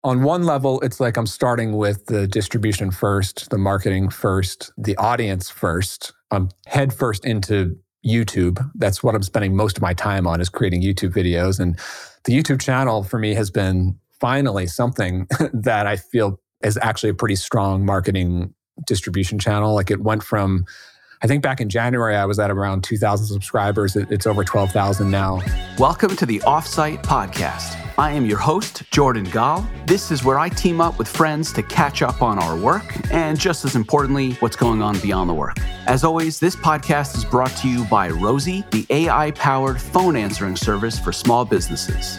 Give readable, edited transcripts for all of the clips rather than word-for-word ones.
on one level, it's like I'm starting with the distribution first, the marketing first, the audience first. I'm head first into YouTube. That's what I'm spending most of my time on, is creating YouTube videos. And the YouTube channel for me has been finally something that I feel is actually a pretty strong marketing distribution channel. Like, it went from, I think back in January, I was at around 2,000 subscribers. It's over 12,000 now. Welcome to the Offsite Podcast. I am your host, Jordan Gall. This is where I team up with friends to catch up on our work and, just as importantly, what's going on beyond the work. As always, this podcast is brought to you by Rosie, the AI-powered phone answering service for small businesses.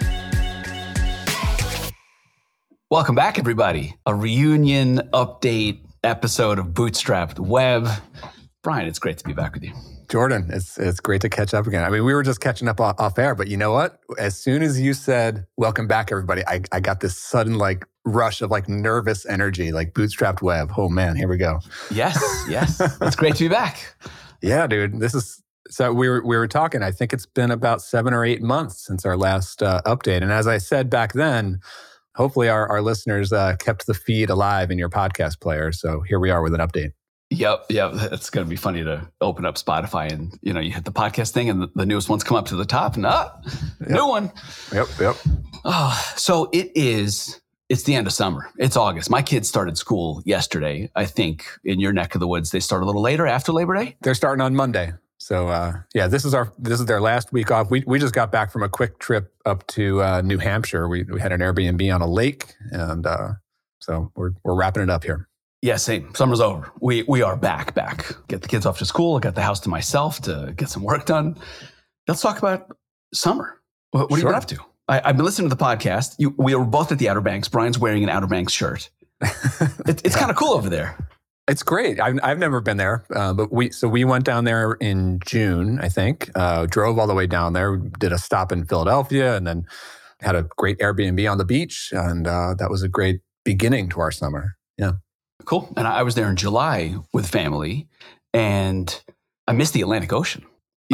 Welcome back, everybody. A reunion update episode of Bootstrapped Web. Brian, it's great to be back with you. Jordan, it's great to catch up again. I mean, we were just catching up off air, but you know what? As soon as you said, welcome back, everybody, I got this sudden rush of nervous energy, Bootstrapped Web. Oh man, here we go. Yes. It's great to be back. Yeah, dude. So we were talking, I think it's been about 7 or 8 months since our last update. And as I said back then, hopefully our listeners kept the feed alive in your podcast player. So here we are with an update. Yep. It's going to be funny to open up Spotify and, you hit the podcast thing and the newest ones come up to the top and new one. Yep. Oh, so it's the end of summer. It's August. My kids started school yesterday. I think in your neck of the woods, they start a little later after Labor Day. They're starting on Monday. So this is their last week off. We just got back from a quick trip up to New Hampshire. We had an Airbnb on a lake, and so we're wrapping it up here. Yeah, same. Summer's over. We are back. Get the kids off to school. I got the house to myself to get some work done. Let's talk about summer. What have you been up to? I've been listening to the podcast. We were both at the Outer Banks. Brian's wearing an Outer Banks shirt. It's kind of cool over there. It's great. I've never been there, but we went down there in June, I think. Drove all the way down there. Did a stop in Philadelphia, and then had a great Airbnb on the beach, and that was a great beginning to our summer. Yeah. Cool. And I was there in July with family, and I missed the Atlantic Ocean.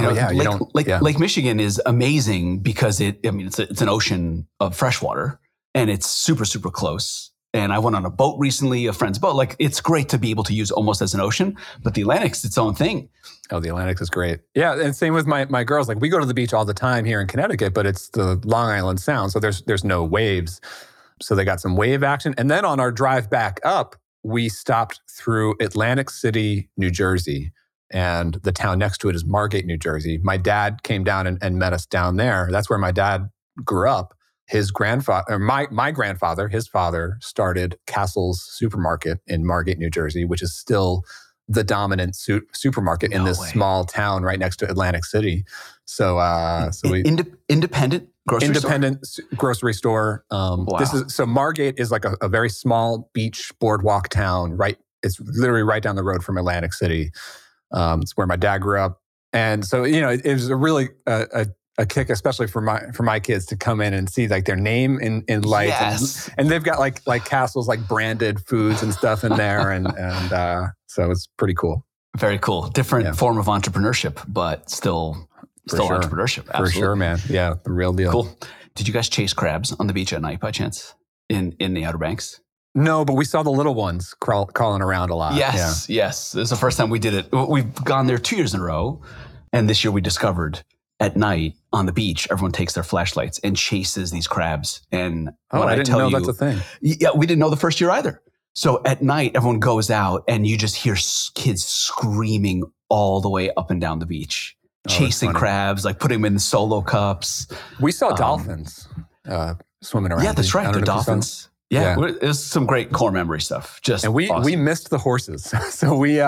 Lake Michigan is amazing because it's an ocean of fresh water, and it's super, super close. And I went on a boat recently, a friend's boat. It's great to be able to use almost as an ocean, but the Atlantic's its own thing. Oh, the Atlantic is great. Yeah, and same with my girls. We go to the beach all the time here in Connecticut, but it's the Long Island Sound, so there's no waves. So they got some wave action. And then on our drive back up, we stopped through Atlantic City, New Jersey, and the town next to it is Margate, New Jersey. My dad came down and met us down there. That's where my dad grew up. His grandfather, or my grandfather, his father started Castle's Supermarket in Margate, New Jersey, which is still the dominant supermarket in this small town right next to Atlantic City. So we independent grocery store. Wow. Margate is a very small beach boardwalk town. Right, it's literally right down the road from Atlantic City. It's where my dad grew up, and so it was a really a kick, especially for my kids, to come in and see their name in lights. Yes. And they've got Castle's branded foods and stuff in there, and so it's pretty cool. Very cool. Different form of entrepreneurship, but still entrepreneurship. Absolutely. For sure, man. Yeah, the real deal. Cool. Did you guys chase crabs on the beach at night by chance in the Outer Banks? No, but we saw the little ones crawling around a lot. Yes. This is the first time we did it. We've gone there 2 years in a row, and this year we discovered at night on the beach, everyone takes their flashlights and chases these crabs. And I didn't know that's a thing. Yeah, we didn't know the first year either. So at night, everyone goes out and you just hear kids screaming all the way up and down the beach, chasing crabs, putting them in solo cups. We saw dolphins swimming around. Yeah, that's right. The dolphins. Yeah, it was some great core memory stuff. And we missed the horses. So we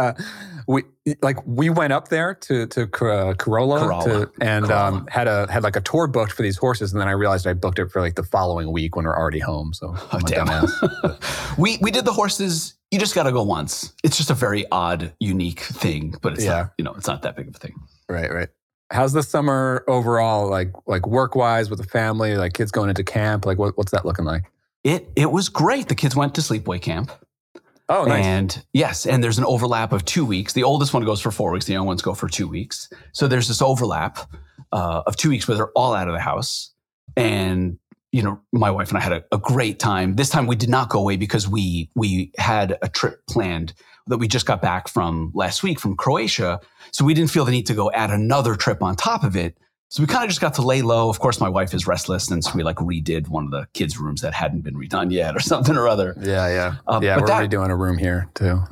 went up there to Corolla. Had a tour booked for these horses, and then I realized I booked it for the following week when we're already home. So damn. we did the horses. You just got to go once. It's just a very odd, unique thing, but it's not, it's not that big of a thing. Right. How's the summer overall? Work wise with the family, kids going into camp. What's that looking like? It was great. The kids went to sleepaway camp. Oh, nice. And yes, and there's an overlap of 2 weeks. The oldest one goes for 4 weeks. The young ones go for 2 weeks. So there's this overlap of 2 weeks where they're all out of the house. And my wife and I had a great time. This time we did not go away because we had a trip planned that we just got back from last week from Croatia. So we didn't feel the need to go add another trip on top of it. So we kind of just got to lay low. Of course, my wife is restless, and so we redid one of the kids' rooms that hadn't been redone yet or something or other. Yeah. We're redoing a room here too.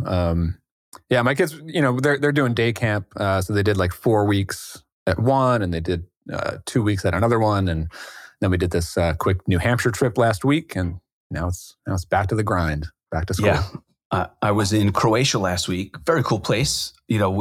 My kids, they're doing day camp. So they did 4 weeks at one, and they did 2 weeks at another one, and then we did this quick New Hampshire trip last week, and now it's back to the grind, back to school. Yeah, I was in Croatia last week. Very cool place.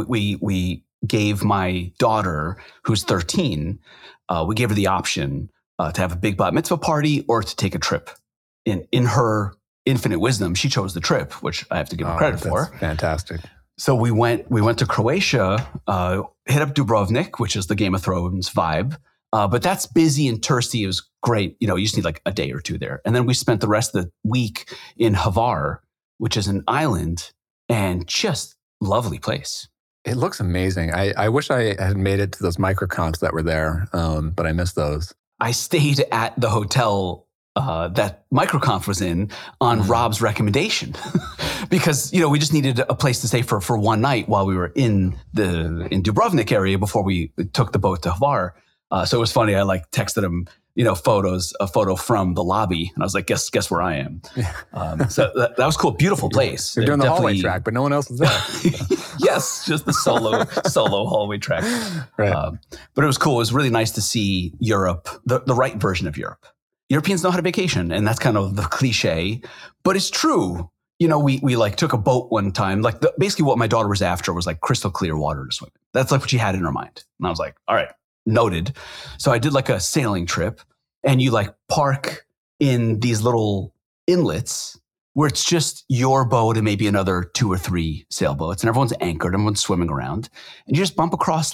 We gave my daughter, who's 13, we gave her the option to have a big bat mitzvah party or to take a trip. In her infinite wisdom, she chose the trip, which I have to give her credit for. Fantastic. So we went to Croatia, hit up Dubrovnik, which is the Game of Thrones vibe. But that's busy and touristy. It was great. You just need a day or two there. And then we spent the rest of the week in Hvar, which is an island, and just lovely place. It looks amazing. I wish I had made it to those microcons that were there, but I missed those. I stayed at the hotel that Microconf was in on Rob's recommendation because, we just needed a place to stay for one night while we were in Dubrovnik area before we took the boat to Hvar. So it was funny. I texted him, a photo from the lobby, and I was like, guess where I am. So that was cool. Beautiful place. You're doing the hallway track, but no one else is there. Yes, just the solo hallway track. Right. But it was cool. It was really nice to see Europe, the right version of Europe. Europeans know how to vacation, and that's kind of the cliche, but it's true. We took a boat one time. Basically what my daughter was after was crystal clear water to swim in. That's what she had in her mind. And I was like, all right, noted. So I did a sailing trip, and you park in these little inlets where it's just your boat and maybe another 2 or 3 sailboats, and everyone's anchored, everyone's swimming around, and you just bump across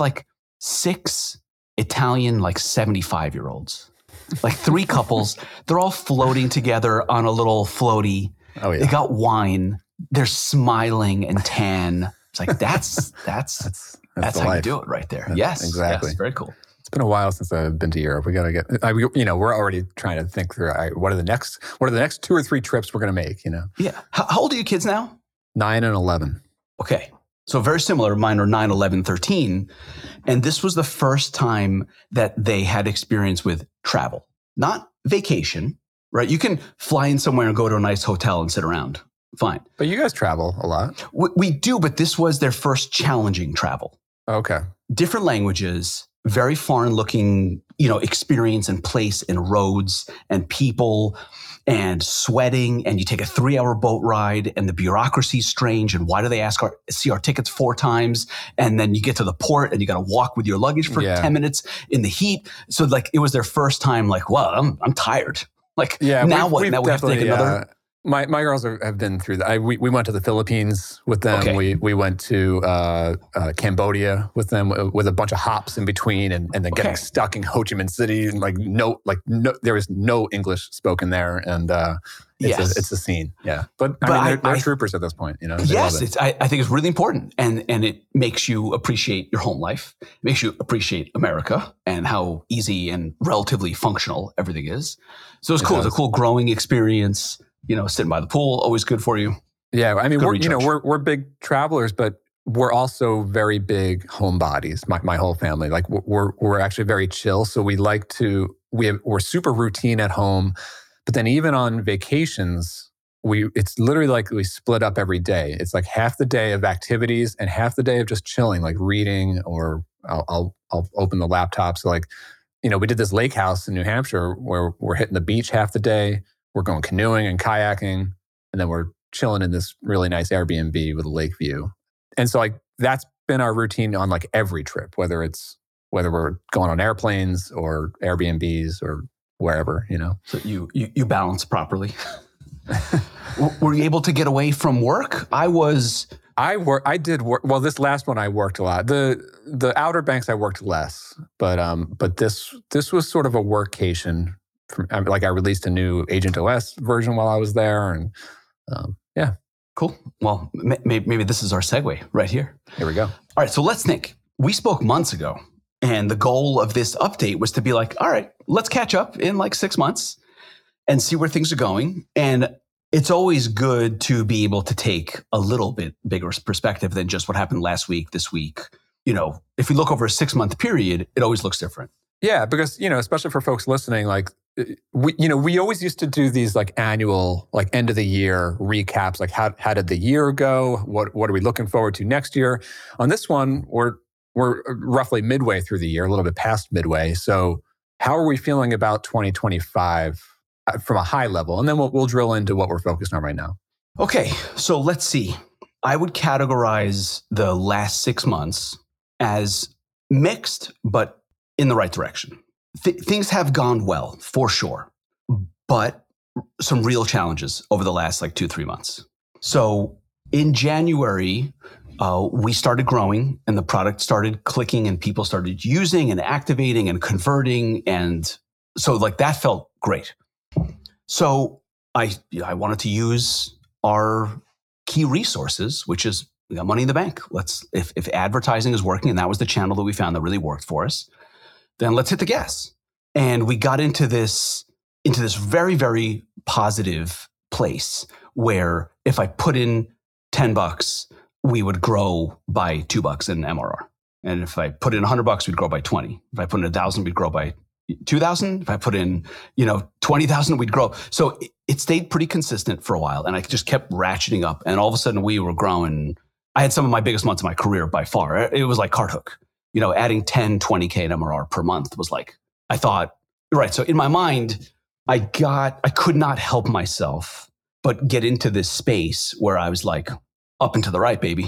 6 Italian 75-year-olds. 3 couples, they're all floating together on a little floaty. Oh yeah. They got wine. They're smiling and tan. It's that's how you do it right there. Yes, exactly. Yes, very cool. It's been a while since I've been to Europe. We got to get. We're already trying to think through what are the next 2 or 3 trips we're going to make. Yeah. How old are your kids now? 9 and 11. Okay. So very similar. Mine are 9, 11, 13. And this was the first time that they had experience with travel, not vacation, right? You can fly in somewhere and go to a nice hotel and sit around. Fine. But you guys travel a lot. We do, but this was their first challenging travel. Okay. Different languages, very foreign looking, experience and place and roads and people and sweating, and you take a 3-hour boat ride, and the bureaucracy's strange, and why do they see our tickets 4 times? And then you get to the port and you got to walk with your luggage for 10 minutes in the heat. So it was their first time well, I'm tired. Now what? Now we have to take another. My girls have been through that. We went to the Philippines with them. Okay. We went to Cambodia with them with a bunch of hops in between, and then getting stuck in Ho Chi Minh City, and no, there was no English spoken there, and it's a scene. Yeah, but they're troopers at this point. Yes, I think it's really important, and it makes you appreciate your home life. It makes you appreciate America and how easy and relatively functional everything is. So it's cool. It's a cool growing experience. Sitting by the pool, always good for you. Yeah, we're big travelers, but we're also very big homebodies. My whole family, we're actually very chill. So we're super routine at home, but then even on vacations, it's literally we split up every day. It's half the day of activities and half the day of just chilling, reading, or I'll open the laptop. So we did this lake house in New Hampshire where we're hitting the beach half the day. We're going canoeing and kayaking, and then we're chilling in this really nice Airbnb with a lake view. And so that's been our routine on every trip, whether we're going on airplanes or Airbnbs or wherever, So you balance properly. Were you able to get away from work? I did work. Well, this last one I worked a lot. The Outer Banks I worked less, but this was sort of a workcation. I released a new Agent OS version while I was there, and yeah. Cool. Well, maybe this is our segue right here. Here we go. All right, so let's think. We spoke months ago, and the goal of this update was to be all right, let's catch up in 6 months. and see where things are going. And it's always good to be able to take a little bit bigger perspective than just what happened last week, this week. If we look over a 6-month period, it always looks different. Yeah, because, especially for folks listening, like, we always used to do these like annual, like end of the year recaps, like how did the year go? What are we looking forward to next year? On this one, we're roughly midway through the year, a little bit past midway. So how are we feeling about 2025 from a high level? And then we'll drill into what we're focused on right now. Okay, so let's see. I would categorize the last 6 months as mixed, but in the right direction. Things have gone well, for sure, but some real challenges over the last 2-3 months. So in January, we started growing and the product started clicking and people started using and activating and converting. And so that felt great. So I wanted to use our key resources, which is we got money in the bank. If advertising is working, and that was the channel that we found that really worked for us, then let's hit the gas. And we got into this very, very positive place where if I put in $10, we would grow by $2 in MRR. And if I put in $100, we'd grow by 20. If I put in 1,000, we'd grow by 2,000. If I put in, 20,000, we'd grow. So it stayed pretty consistent for a while. And I just kept ratcheting up. And all of a sudden we were growing. I had some of my biggest months of my career by far. It was like cart hook. Adding 10, 20K in MRR per month was I thought, right. So in my mind, I could not help myself but get into this space where I was up and to the right, baby.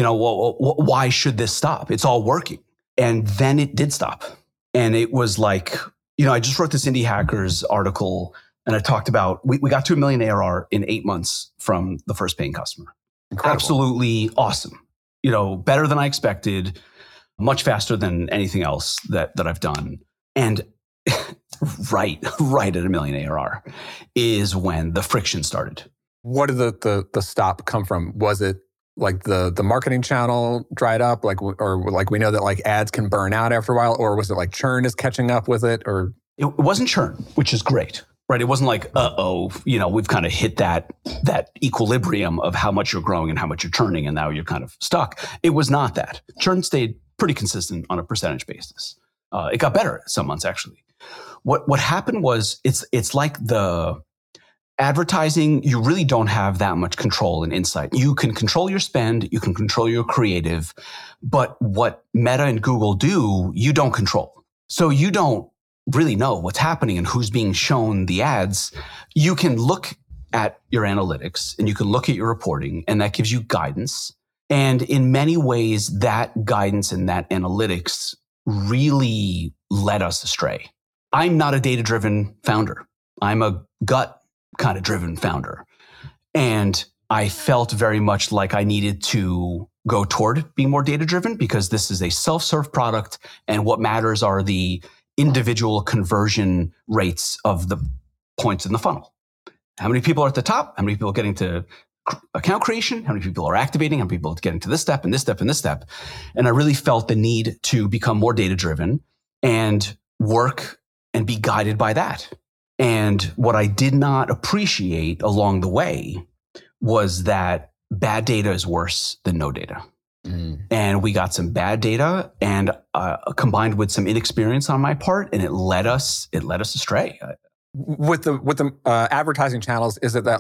Why should this stop? It's all working. And then it did stop. And it was I just wrote this Indie Hackers article and I talked about, we got to $1 million ARR in 8 months from the first paying customer. Incredible. Absolutely awesome. Better than I expected. Much faster than anything else that I've done. And right at $1 million ARR is when the friction started. What did the stop come from? Was it the marketing channel dried up? We know that ads can burn out after a while, or was it churn is catching up with it? Or it wasn't churn, which is great, right? It wasn't we've kind of hit that equilibrium of how much you're growing and how much you're churning, and now you're kind of stuck. It was not that. Churn stayed pretty consistent on a percentage basis. It got better some months, actually. What happened was it's like the advertising, you really don't have that much control and insight. You can control your spend, you can control your creative, but what Meta and Google do, you don't control. So you don't really know what's happening and who's being shown the ads. You can look at your analytics and you can look at your reporting, and that gives you guidance. And in many ways, that guidance and that analytics really led us astray. I'm not a data-driven founder. I'm a gut kind of driven founder. And I felt very much like I needed to go toward being more data-driven because this is a self-serve product. And what matters are the individual conversion rates of the points in the funnel. How many people are at the top? How many people are getting to account creation? How many people are activating? How many people are getting to this step and this step and this step? And I really felt the need to become more data-driven and work and be guided by that. And what I did not appreciate along the way was that bad data is worse than no data. And we got some bad data and combined with some inexperience on my part, and it led us astray. With the advertising channels, is it that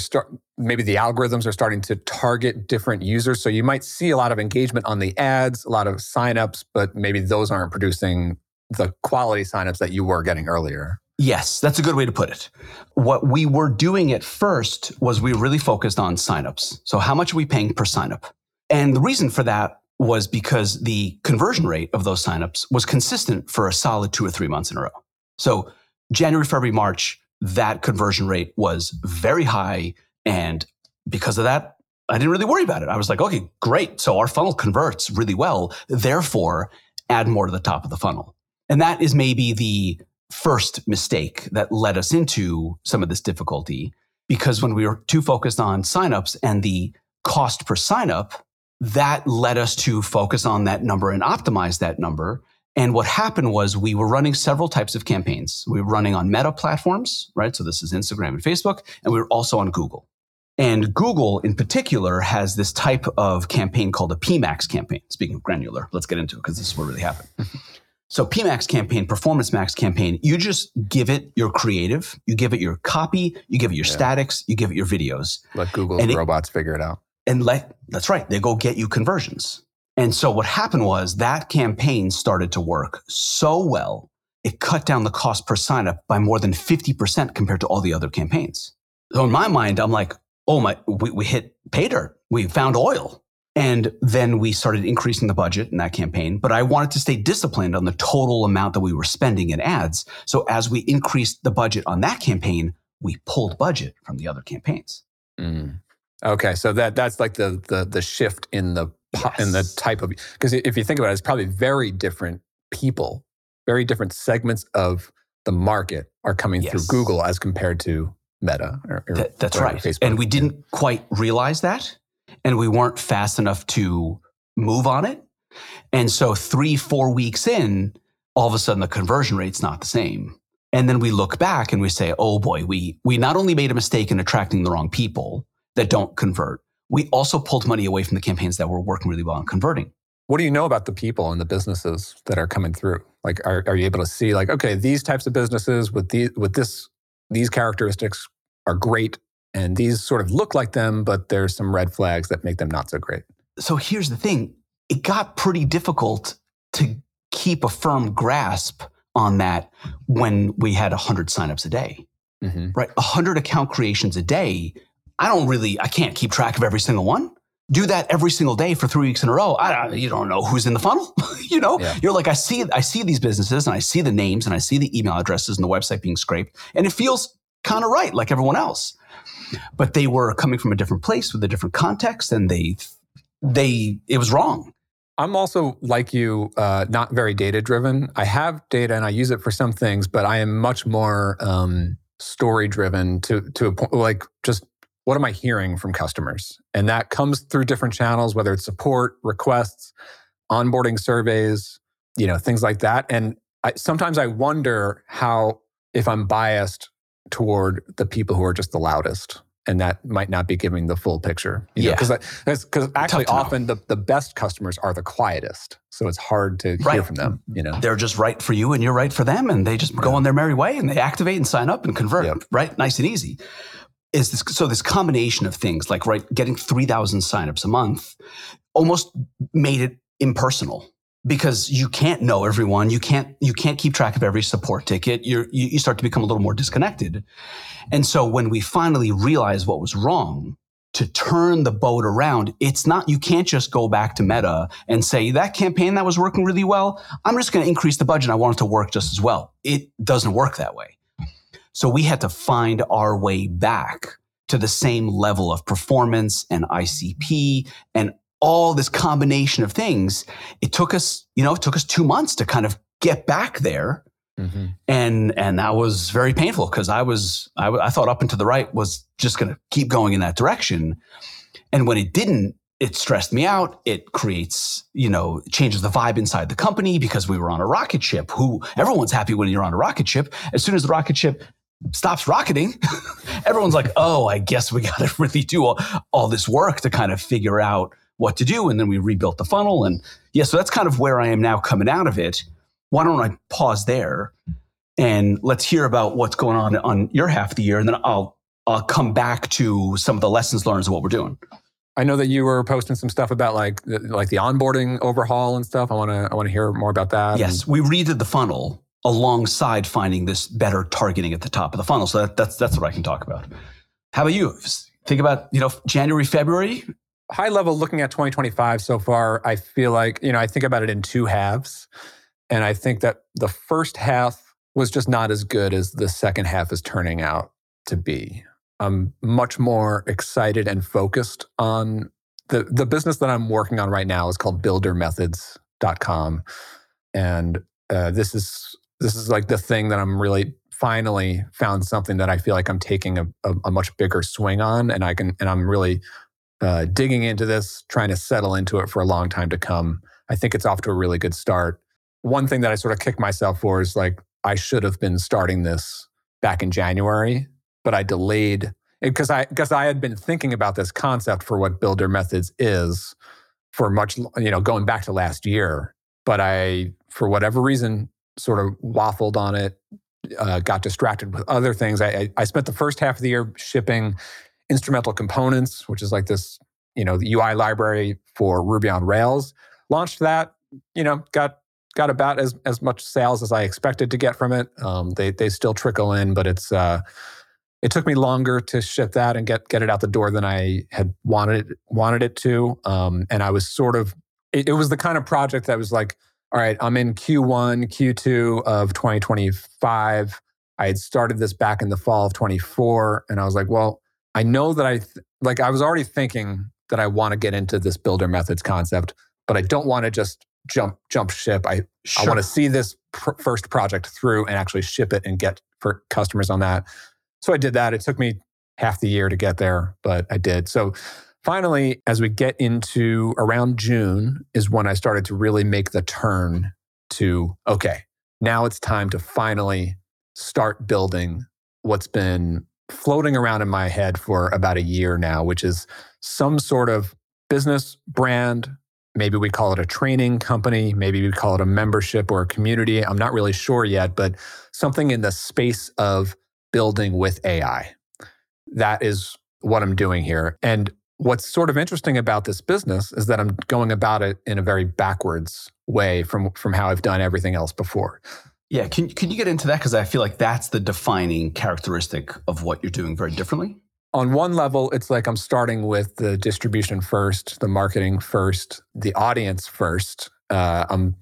maybe the algorithms are starting to target different users? So you might see a lot of engagement on the ads, a lot of signups, but maybe those aren't producing the quality signups that you were getting earlier. Yes, that's a good way to put it. What we were doing at first was we really focused on signups. So how much are we paying per signup? And the reason for that was because the conversion rate of those signups was consistent for a solid 2 or 3 months in a row. So January, February, March, that conversion rate was very high. And because of that, I didn't really worry about it. I was like, okay, great. So our funnel converts really well. Therefore, add more to the top of the funnel. And that is maybe the first mistake that led us into some of this difficulty, because when we were too focused on signups and the cost per signup, that led us to focus on that number and optimize that number. And what happened was we were running several types of campaigns. We were running on Meta platforms, right? So this is Instagram and Facebook, and we were also on Google. And Google in particular has this type of campaign called a PMax campaign. Speaking of granular, let's get into it because this is what really happened. So PMax campaign, Performance Max campaign, you just give it your creative, you give it your copy, you give it your statics, you give it your videos. Let Google's robots figure it out. That's right. They go get you conversions. And so what happened was that campaign started to work so well, it cut down the cost per signup by more than 50% compared to all the other campaigns. So in my mind, I'm like, we hit pay dirt. We found oil. And then we started increasing the budget in that campaign. But I wanted to stay disciplined on the total amount that we were spending in ads. So as we increased the budget on that campaign, we pulled budget from the other campaigns. Okay, so that's like the shift in the type of, because if you think about it, it's probably very different people, very different segments of the market are coming through Google as compared to Meta. That's right. Facebook. And we didn't quite realize that. And we weren't fast enough to move on it. And so 3-4 weeks in, all of a sudden the conversion rate's not the same. And then we look back and we say, oh boy, we not only made a mistake in attracting the wrong people that don't convert, we also pulled money away from the campaigns that were working really well on converting. What do you know about the people and the businesses that are coming through? Like, are you able to see like, okay, these types of businesses with these characteristics are great, and these sort of look like them, but there's some red flags that make them not so great? So here's the thing. It got pretty difficult to keep a firm grasp on that when we had 100 signups a day, right? 100 account creations a day. I can't keep track of every single one. Do that every single day for 3 weeks in a row. You don't know who's in the funnel. You're like, I see these businesses and I see the names and I see the email addresses and the website being scraped, and it feels kind of right, like everyone else. But they were coming from a different place with a different context, and it was wrong. I'm also like you, not very data driven. I have data and I use it for some things, but I am much more story driven to a point, like just what am I hearing from customers? And that comes through different channels, whether it's support, requests, onboarding surveys, things like that. And sometimes I wonder if I'm biased toward the people who are just the loudest, and that might not be giving the full picture. Because actually often the best customers are the quietest. So it's hard to hear from them. They're just right for you and you're right for them, and they just go on their merry way and they activate and sign up and convert, right? Nice and easy. This combination of things, like getting 3,000 signups a month almost made it impersonal. Because you can't know everyone, you can't keep track of every support ticket. You start to become a little more disconnected. And so when we finally realized what was wrong, to turn the boat around, you can't just go back to Meta and say, that campaign that was working really well, I'm just going to increase the budget. I want it to work just as well. It doesn't work that way. So we had to find our way back to the same level of performance and ICP and all this combination of things. It took us 2 months to kind of get back there. And that was very painful because I thought Up and to the Right was just going to keep going in that direction. And when it didn't, it stressed me out. It creates, changes the vibe inside the company because we were on a rocket ship. Everyone's happy when you're on a rocket ship. As soon as the rocket ship stops rocketing, everyone's like, oh, I guess we got to really do all this work to kind of figure out what to do. And then we rebuilt the funnel. And so that's kind of where I am now coming out of it. Why don't I pause there and let's hear about what's going on your half of the year. And then I'll come back to some of the lessons learned of what we're doing. I know that you were posting some stuff about like the onboarding overhaul and stuff. I want to hear more about that. Yes. We redid the funnel alongside finding this better targeting at the top of the funnel. So that's what I can talk about. How about you? Think about, January, February. High level, looking at 2025 so far, I feel like, I think about it in two halves. And I think that the first half was just not as good as the second half is turning out to be. I'm much more excited and focused on the business that I'm working on right now is called buildermethods.com. And this is like the thing that I'm really finally found something that I feel like I'm taking a much bigger swing on. And I'm really digging into this, trying to settle into it for a long time to come. I think it's off to a really good start. one thing that I sort of kick myself for is like, I should have been starting this back in January, but I delayed because I had been thinking about this concept for what Builder Methods is for much, going back to last year. But I, for whatever reason, sort of waffled on it, got distracted with other things. I spent the first half of the year shipping instrumental components, which is like this, the UI library for Ruby on Rails. Launched that, got about as much sales as I expected to get from it. They still trickle in, but it took me longer to ship that and get it out the door than I had wanted it to. And I was sort of, it was the kind of project that was like, all right, I'm in Q1, Q2 of 2025. I had started this back in the fall of 24. And I was like, well, I know that I was already thinking that I want to get into this Builder Methods concept, but I don't want to just jump ship. I want to see this first project through and actually ship it and get for customers on that. So I did that. It took me half the year to get there, but I did. So finally, as we get into around June is when I started to really make the turn to, okay, now it's time to finally start building what's been floating around in my head for about a year now, which is some sort of business brand. Maybe we call it a training company. Maybe we call it a membership or a community. I'm not really sure yet, but something in the space of building with AI. That is what I'm doing here. And what's sort of interesting about this business is that I'm going about it in a very backwards way from how I've done everything else before. Yeah, can you get into that? Because I feel like that's the defining characteristic of what you're doing very differently. On one level, it's like I'm starting with the distribution first, the marketing first, the audience first. I'm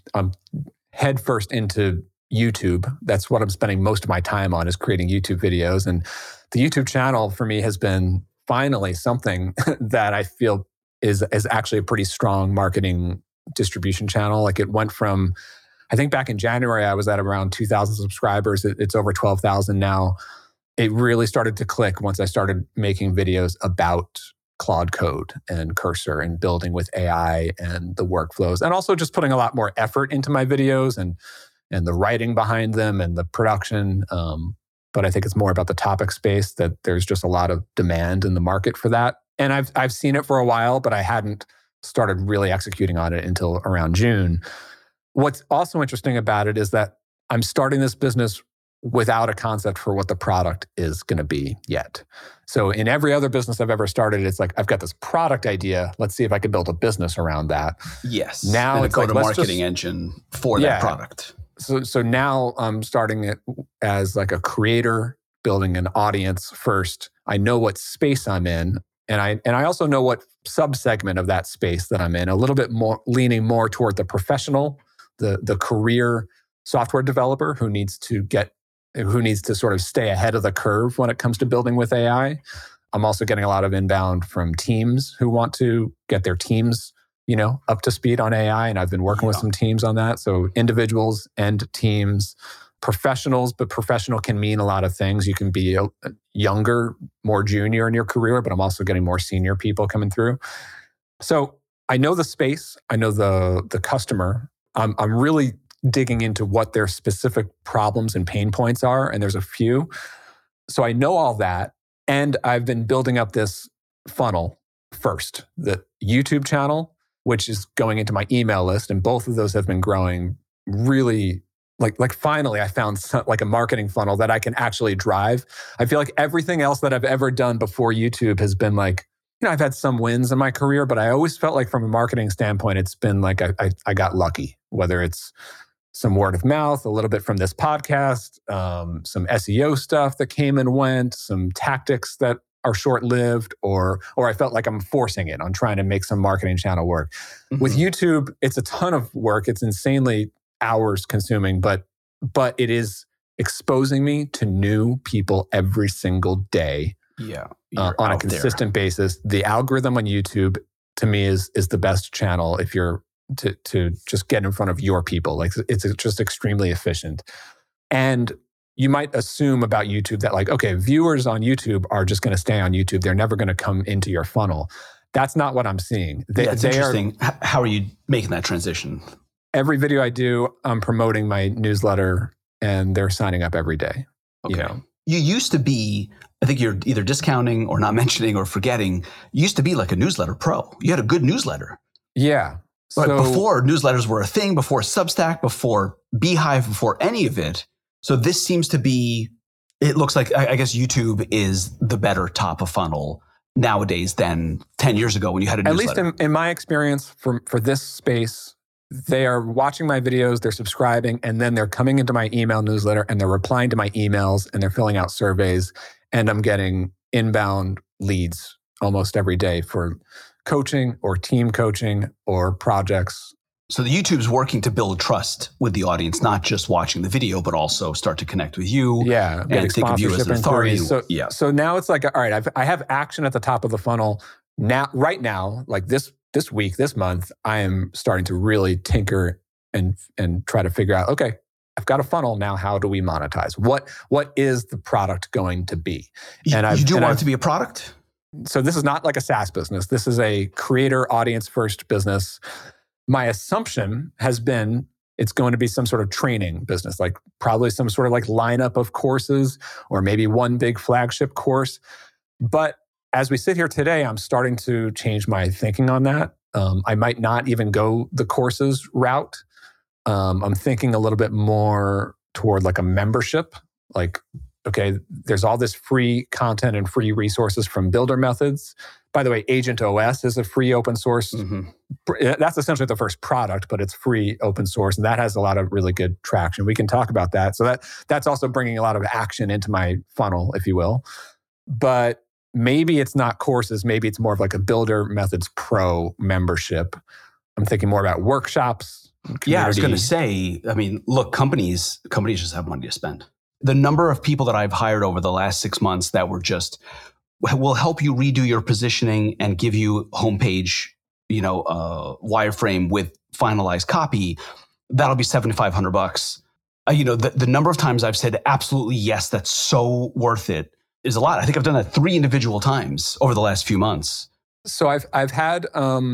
head first into YouTube. That's what I'm spending most of my time on, is creating YouTube videos. And the YouTube channel for me has been finally something that I feel is actually a pretty strong marketing distribution channel. Like, it went from, I think back in January, I was at around 2,000 subscribers. It's over 12,000 now. It really started to click once I started making videos about Claude Code and Cursor and building with AI and the workflows, and also just putting a lot more effort into my videos and the writing behind them and the production. But I think it's more about the topic space, that there's just a lot of demand in the market for that. And I've seen it for a while, but I hadn't started really executing on it until around June. What's also interesting about it is that I'm starting this business without a concept for what the product is going to be yet. So in every other business I've ever started, it's like, I've got this product idea. Let's see if I can build a business around that. Yes. Now and it's go to marketing engine for that product. So now I'm starting it as like a creator, building an audience first. I know what space I'm in. And I also know what subsegment of that space that I'm in, a little bit more leaning more toward the professional, the career software developer who needs to sort of stay ahead of the curve when it comes to building with AI. I'm also getting a lot of inbound from teams who want to get their teams, up to speed on AI. And I've been working with some teams on that. So individuals and teams, professionals, but professional can mean a lot of things. You can be a younger, more junior in your career, but I'm also getting more senior people coming through. So I know the space, I know the customer. I'm really digging into what their specific problems and pain points are, and there's a few. So I know all that, and I've been building up this funnel first. The YouTube channel, which is going into my email list, and both of those have been growing really. Like finally, I found like a marketing funnel that I can actually drive. I feel like everything else that I've ever done before YouTube has been like, I've had some wins in my career, but I always felt like from a marketing standpoint, it's been like I got lucky, whether it's some word of mouth, a little bit from this podcast, some SEO stuff that came and went, some tactics that are short-lived, or I felt like I'm forcing it on trying to make some marketing channel work. Mm-hmm. With YouTube, it's a ton of work. It's insanely hours consuming, but it is exposing me to new people every single day. Yeah, on a consistent basis. The algorithm on YouTube, to me, is the best channel if you're to just get in front of your people. Like, it's just extremely efficient. And you might assume about YouTube that, like, okay, viewers on YouTube are just going to stay on YouTube. They're never going to come into your funnel. That's not what I'm seeing. That's interesting. How are you making that transition? every video I do, I'm promoting my newsletter and they're signing up every day. Okay. You used to be, I think you're either discounting or not mentioning or forgetting, you used to be like a newsletter pro. You had a good newsletter. Yeah. But before newsletters were a thing, before Substack, before Beehive, before any of it. So this seems to be, it looks like, I guess YouTube is the better top of funnel nowadays than 10 years ago when you had a newsletter. At least in my experience for this space, they are watching my videos, they're subscribing, and then they're coming into my email newsletter and they're replying to my emails and they're filling out surveys. And I'm getting inbound leads almost every day for coaching or team coaching or projects. So the YouTube's working to build trust with the audience, not just watching the video, but also start to connect with you. Yeah, and think of you as an authority. So now it's like, all right, I have action at the top of the funnel. Now, right now, like this week, this month, I am starting to really tinker and try to figure out, okay, I've got a funnel now. How do we monetize? What is the product going to be? And you do want it to be a product? So this is not like a SaaS business. This is a creator audience first business. My assumption has been it's going to be some sort of training business, like probably some sort of like lineup of courses or maybe one big flagship course. But as we sit here today, I'm starting to change my thinking on that. I might not even go the courses route. I'm thinking a little bit more toward like a membership. Like, okay, there's all this free content and free resources from Builder Methods. By the way, Agent OS is a free open source. Mm-hmm. That's essentially the first product, but it's free open source. And that has a lot of really good traction. We can talk about that. So that's also bringing a lot of action into my funnel, if you will. But maybe it's not courses. Maybe it's more of like a Builder Methods Pro membership. I'm thinking more about workshops. Community. Yeah, I was going to say, I mean, look, companies just have money to spend. The number of people that I've hired over the last 6 months that were just, will help you redo your positioning and give you homepage, wireframe with finalized copy, that'll be $7,500. The number of times I've said, absolutely, yes, that's so worth it is a lot. I think I've done that 3 individual times over the last few months. So I've had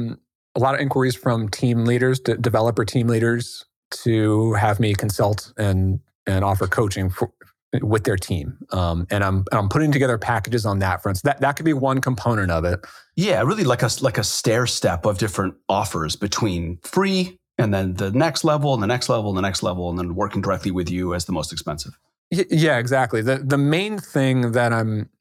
a lot of inquiries from team leaders, developer team leaders, to have me consult and offer coaching with their team. And I'm putting together packages on that front. So that could be one component of it. Yeah, really like a stair step of different offers between free and then the next level and the next level and the next level, and then working directly with you as the most expensive. Yeah, exactly. The main thing that I'm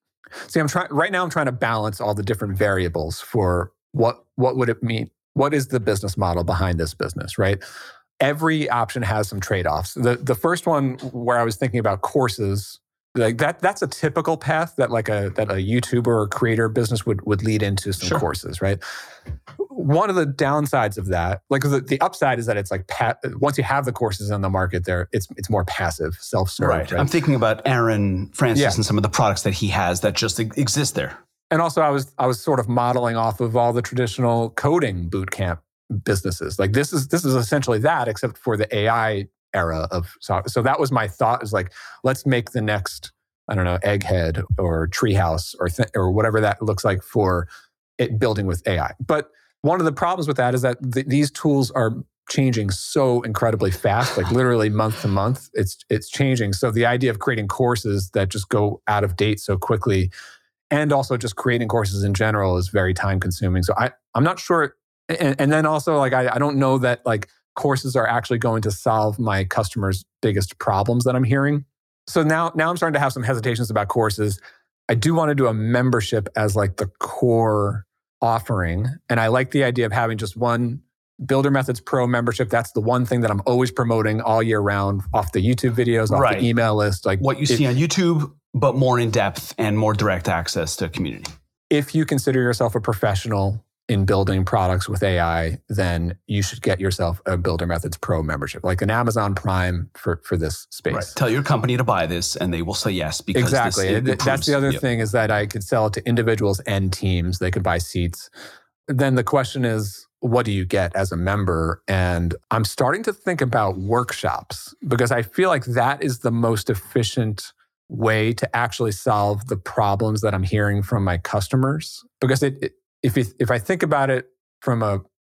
trying to balance all the different variables for what would it mean? What is the business model behind this business, right? Every option has some trade-offs. The first one where I was thinking about courses, like that's a typical path that a YouTuber or creator business would lead into some courses, right? One of the downsides of that, like the upside is that it's like once you have the courses on the market there, it's more passive, self-serve. Right. I'm thinking about Aaron Francis and some of the products that he has that just exist there. And also I was sort of modeling off of all the traditional coding bootcamp businesses. Like this is essentially that, except for the AI era of software. So that was my thought, is like, let's make the next, I don't know, Egghead or Treehouse or whatever that looks like for it building with AI. But one of the problems with that is that these tools are changing so incredibly fast, like literally month to month, it's changing. So the idea of creating courses that just go out of date so quickly, and also just creating courses in general, is very time consuming. So I'm not sure. And then also, like, I don't know that like courses are actually going to solve my customers' biggest problems that I'm hearing. So now I'm starting to have some hesitations about courses. I do want to do a membership as like the core offering. And I like the idea of having just one Builder Methods Pro membership. That's the one thing that I'm always promoting all year round, off the YouTube videos, off the email list. Like what you see on YouTube, but more in depth and more direct access to community. If you consider yourself a professional in building products with AI, then you should get yourself a Builder Methods Pro membership, like an Amazon Prime for this space. Right. Tell your company to buy this and they will say yes. Because exactly. That's the other thing, is that I could sell it to individuals and teams. They could buy seats. Then the question is, what do you get as a member? And I'm starting to think about workshops, because I feel like that is the most efficient way to actually solve the problems that I'm hearing from my customers. Because if I think about it from a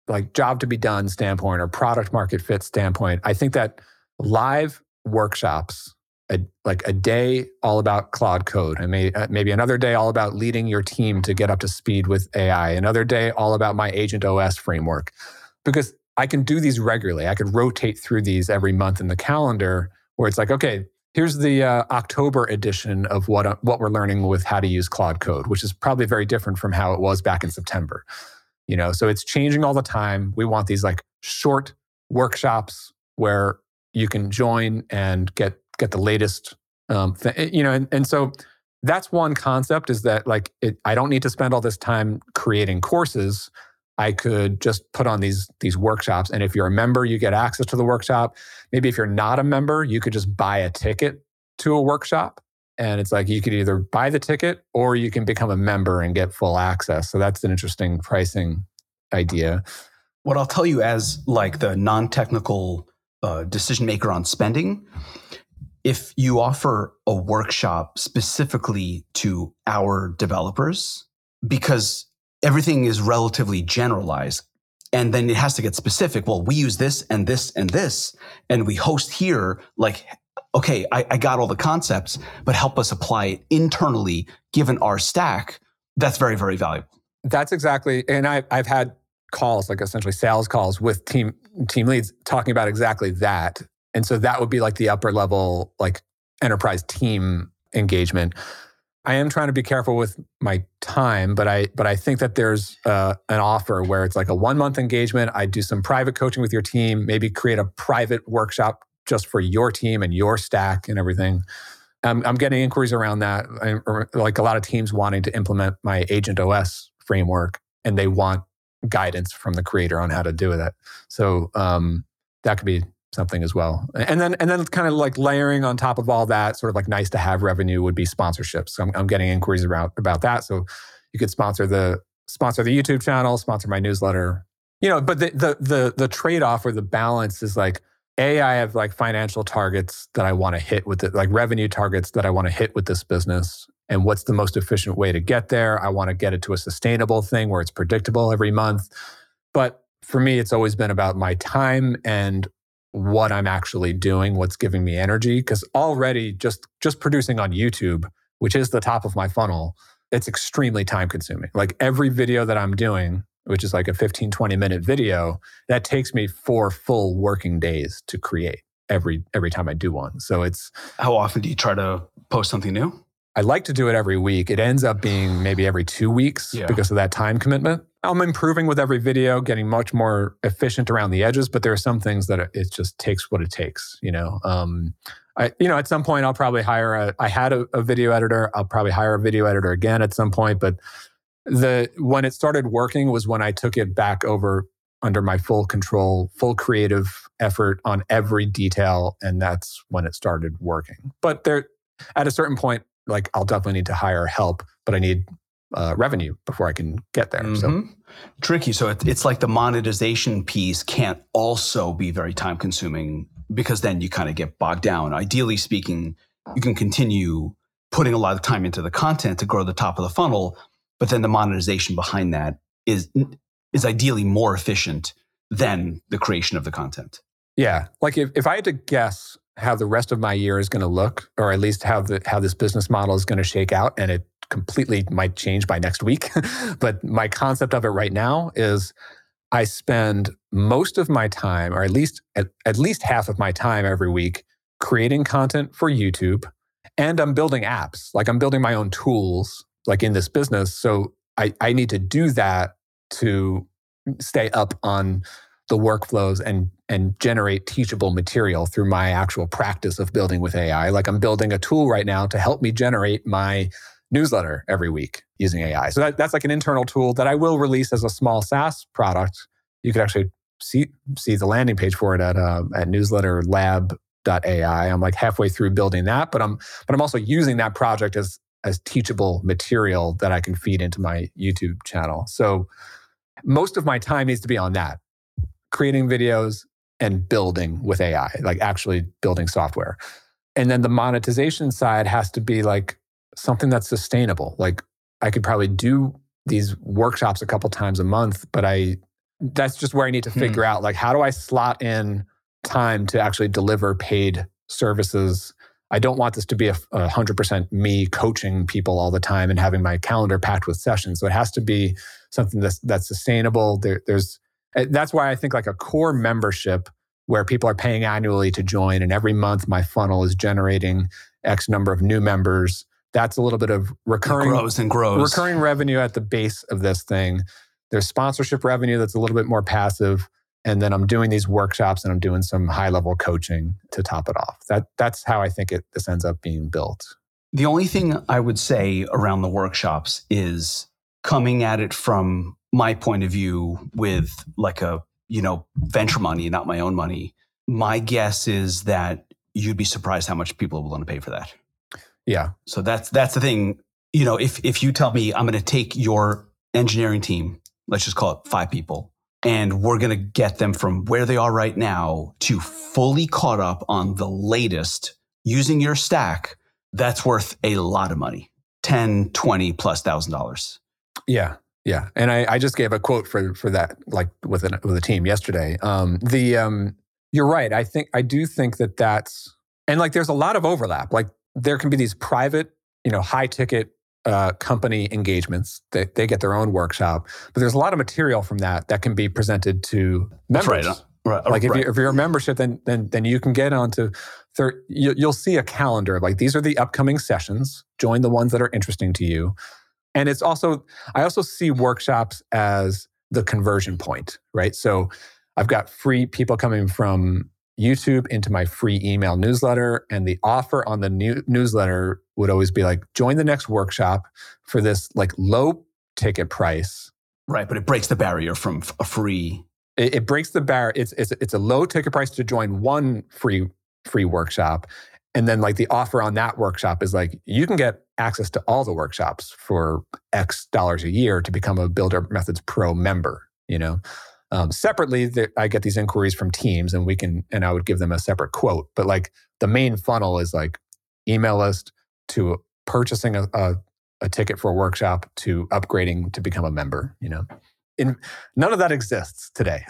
like job to be done standpoint or product market fit standpoint, I think that live workshops, like a day all about Claude Code, and maybe another day all about leading your team to get up to speed with AI, another day all about my Agent OS framework, because I can do these regularly. I could rotate through these every month in the calendar where it's like, okay, here's the October edition of what we're learning with how to use Claude Code, which is probably very different from how it was back in September. So it's changing all the time. We want these like short workshops where you can join and get the latest, and so that's one concept, is that like I don't need to spend all this time creating courses. I could just put on these workshops. And if you're a member, you get access to the workshop. Maybe if you're not a member, you could just buy a ticket to a workshop. And it's like you could either buy the ticket or you can become a member and get full access. So that's an interesting pricing idea. What I'll tell you as like the non-technical decision maker on spending, if you offer a workshop specifically to our developers, because everything is relatively generalized, and then it has to get specific. Well, we use this and this and this, and we host here. Like, okay, I got all the concepts, but help us apply it internally, given our stack. That's very, very valuable. That's exactly, and I've had calls, like essentially sales calls with team leads talking about exactly that. And so that would be like the upper level, like enterprise team engagement. I am trying to be careful with my time, but I think that there's an offer where it's like a 1-month engagement. I do some private coaching with your team, maybe create a private workshop just for your team and your stack and everything. I'm getting inquiries around that. Like a lot of teams wanting to implement my Agent OS framework, and they want guidance from the creator on how to do that. So that could be something as well. And then kind of like layering on top of all that, sort of like nice to have revenue would be sponsorships. So I'm getting inquiries about that. So you could sponsor the YouTube channel, sponsor my newsletter. But the trade-off or the balance is like, I have like financial targets that I want to hit with it, like revenue targets that I want to hit with this business. And what's the most efficient way to get there? I want to get it to a sustainable thing where it's predictable every month. But for me, it's always been about my time and what I'm actually doing, what's giving me energy. Because already just producing on YouTube, which is the top of my funnel, it's extremely time consuming. Like every video that I'm doing, which is like a 15, 20-minute video, that takes me 4 full working days to create every time I do one. So it's... How often do you try to post something new? I like to do it every week. It ends up being maybe every 2 weeks because of that time commitment. I'm improving with every video, getting much more efficient around the edges, but there are some things that it just takes what it takes, at some point I'll probably hire I had a video editor. I'll probably hire a video editor again at some point, but when it started working was when I took it back over under my full control, full creative effort on every detail. And that's when it started working. But at a certain point, like I'll definitely need to hire help, but I need revenue before I can get there. Mm-hmm. So tricky. So it's like the monetization piece can't also be very time consuming, because then you kind of get bogged down. Ideally speaking, you can continue putting a lot of time into the content to grow the top of the funnel, but then the monetization behind that is ideally more efficient than the creation of the content. Yeah. Like if I had to guess how the rest of my year is going to look, or at least how this business model is going to shake out, and it completely might change by next week. But my concept of it right now is I spend most of my time, or at least half of my time every week, creating content for YouTube, and I'm building apps. Like I'm building my own tools, like in this business. So I need to do that to stay up on the workflows and generate teachable material through my actual practice of building with AI. Like I'm building a tool right now to help me generate my newsletter every week using AI. So that's like an internal tool that I will release as a small SaaS product. You could actually see the landing page for it at newsletterlab.ai. I'm like halfway through building that, but I'm also using that project as teachable material that I can feed into my YouTube channel. So most of my time needs to be on that, creating videos and building with AI, like actually building software. And then the monetization side has to be like something that's sustainable. Like I could probably do these workshops a couple times a month, but I that's just where I need to figure out, like, how do I slot in time to actually deliver paid services? I don't want this to be 100% me coaching people all the time and having my calendar packed with sessions. So it has to be something that's sustainable. That's why I think like a core membership where people are paying annually to join, and every month my funnel is generating X number of new members. That's a little bit of recurring revenue at the base of this thing. There's sponsorship revenue that's a little bit more passive. And then I'm doing these workshops and I'm doing some high-level coaching to top it off. That's how I think this ends up being built. The only thing I would say around the workshops is coming at it from my point of view with like a, venture money, not my own money. My guess is that you'd be surprised how much people are willing to pay for that. Yeah. So that's the thing. If you tell me I'm going to take your engineering team, let's just call it 5 people, and we're going to get them from where they are right now to fully caught up on the latest using your stack, that's worth a lot of money, $10,000, $20,000+ $1,000. Yeah. Yeah. And I just gave a quote for that, like with a team yesterday. You're right. I do think that's, and like, there's a lot of overlap. Like there can be these private, high ticket company engagements. They get their own workshop, but there's a lot of material from that can be presented to members. Right. Like if you're a membership, then you can get onto. You'll see a calendar. Like these are the upcoming sessions. Join the ones that are interesting to you. And I also see workshops as the conversion point, right? So I've got free people coming from YouTube into my free email newsletter, and the offer on the newsletter would always be like, join the next workshop for this like low ticket price. Right, but it breaks the barrier from a free. It breaks the barrier. It's a low ticket price to join one free workshop, and then like the offer on that workshop is like you can get access to all the workshops for X dollars a year to become a Builder Methods Pro member. Separately, I get these inquiries from teams, and I would give them a separate quote. But like the main funnel is like email list to purchasing a ticket for a workshop to upgrading to become a member. And none of that exists today.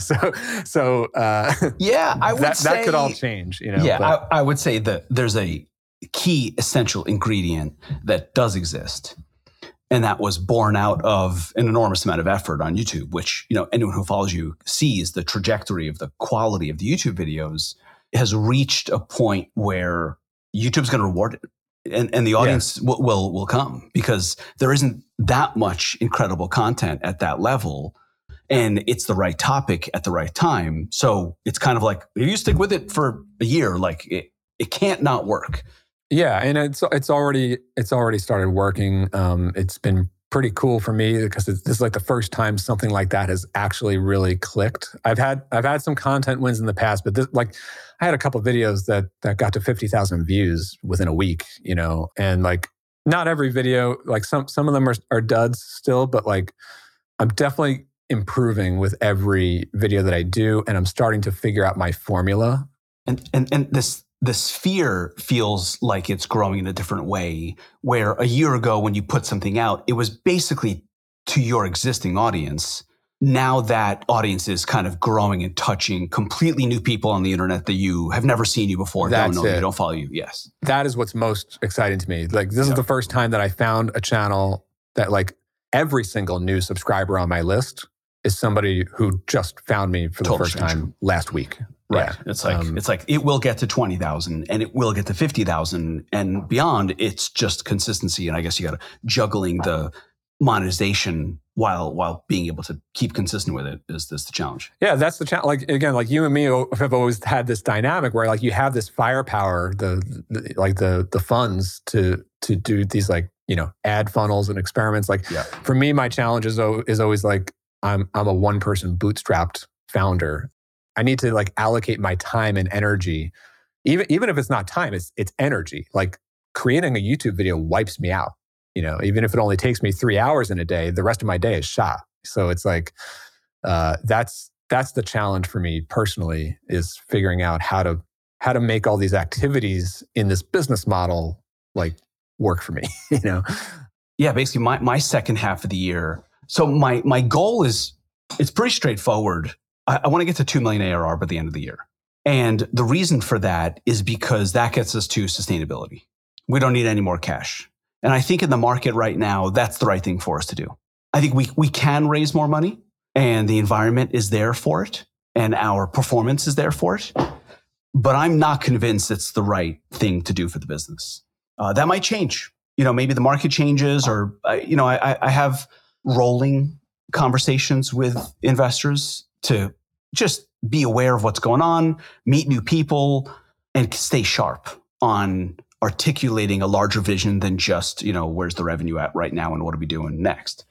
So yeah, I would say that could all change. Yeah, I would say that there's a key essential ingredient that does exist. And that was born out of an enormous amount of effort on YouTube, which, anyone who follows you sees the trajectory of the quality of the YouTube videos has reached a point where YouTube's going to reward it. And the audience will come because there isn't that much incredible content at that level. And it's the right topic at the right time. So it's kind of like, if you stick with it for a year, like it can't not work. Yeah, and it's already started working. It's been pretty cool for me because this is like the first time something like that has actually really clicked. I've had some content wins in the past, but I had a couple of videos that got to 50,000 views within a week, and like not every video, like some of them are duds still, but like I'm definitely improving with every video that I do, and I'm starting to figure out my formula. And the sphere feels like it's growing in a different way, where a year ago when you put something out, it was basically to your existing audience. Now that audience is kind of growing and touching completely new people on the internet that you have never seen you before, don't know you, don't follow you. Yes. That is what's most exciting to me. Like this is the first time that I found a channel that like every single new subscriber on my list is somebody who just found me for the first time last week. Right. Yeah. It's like it will get to 20,000 and it will get to 50,000 and beyond. It's just consistency. And I guess you got to juggling the monetization while being able to keep consistent with it is the challenge. Yeah, that's the challenge. Like again, like you and me have always had this dynamic where like you have this firepower, the funds to do these like, ad funnels and experiments. Like for me, my challenge is always like I'm a one-person bootstrapped founder. I need to like allocate my time and energy, even if it's not time, it's energy. Like creating a YouTube video wipes me out. Even if it only takes me 3 hours in a day, the rest of my day is shot. So it's like that's the challenge for me personally, is figuring out how to make all these activities in this business model like work for me. Yeah, basically my second half of the year. So my goal is It's pretty straightforward. I want to get to 2 million ARR by the end of the year. And the reason for that is because that gets us to sustainability. We don't need any more cash. And I think in the market right now, that's the right thing for us to do. I think we can raise more money and the environment is there for it and our performance is there for it. But I'm not convinced it's the right thing to do for the business. That might change. Maybe the market changes or, I have rolling conversations with investors to just be aware of what's going on, meet new people, and stay sharp on articulating a larger vision than just, where's the revenue at right now and what are we doing next?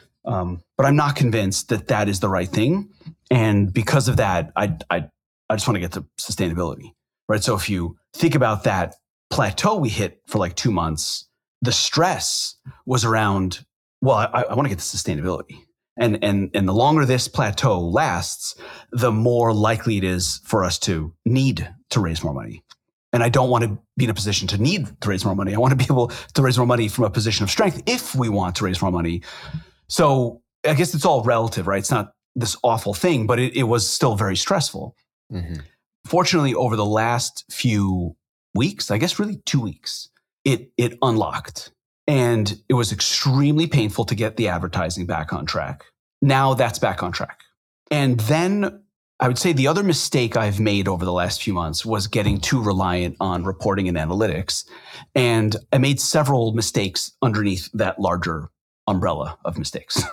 But I'm not convinced that that is the right thing. And because of that, I just want to get to sustainability, right? So if you think about that plateau we hit for like 2 months, the stress was around, well, I want to get to sustainability. And the longer this plateau lasts, the more likely it is for us to need to raise more money. And I don't want to be in a position to need to raise more money. I want to be able to raise more money from a position of strength if we want to raise more money. So I guess it's all relative, right? It's not this awful thing, but it was still very stressful. Mm-hmm. Fortunately, over the last few weeks, I guess really 2 weeks, it unlocked. And it was extremely painful to get the advertising back on track. Now that's back on track. And then I would say the other mistake I've made over the last few months was getting too reliant on reporting and analytics. And I made several mistakes underneath that larger umbrella of mistakes.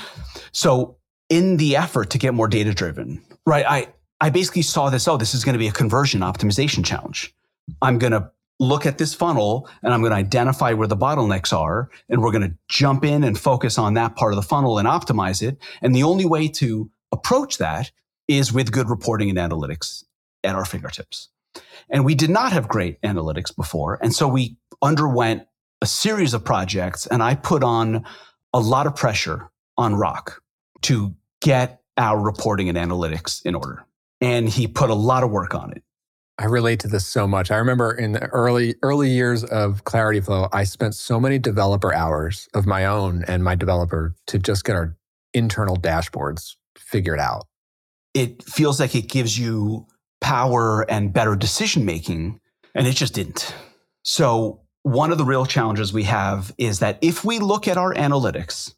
So in the effort to get more data driven, right, I basically saw this is going to be a conversion optimization challenge. I'm going to look at this funnel and I'm going to identify where the bottlenecks are. And we're going to jump in and focus on that part of the funnel and optimize it. And the only way to approach that is with good reporting and analytics at our fingertips. And we did not have great analytics before. And so we underwent a series of projects and I put on a lot of pressure on Rock to get our reporting and analytics in order. And he put a lot of work on it. I relate to this so much. I remember in the early years of Clarityflow, I spent so many developer hours of my own and my developer to just get our internal dashboards figured out. It feels like it gives you power and better decision making, and it just didn't. So one of the real challenges we have is that if we look at our analytics,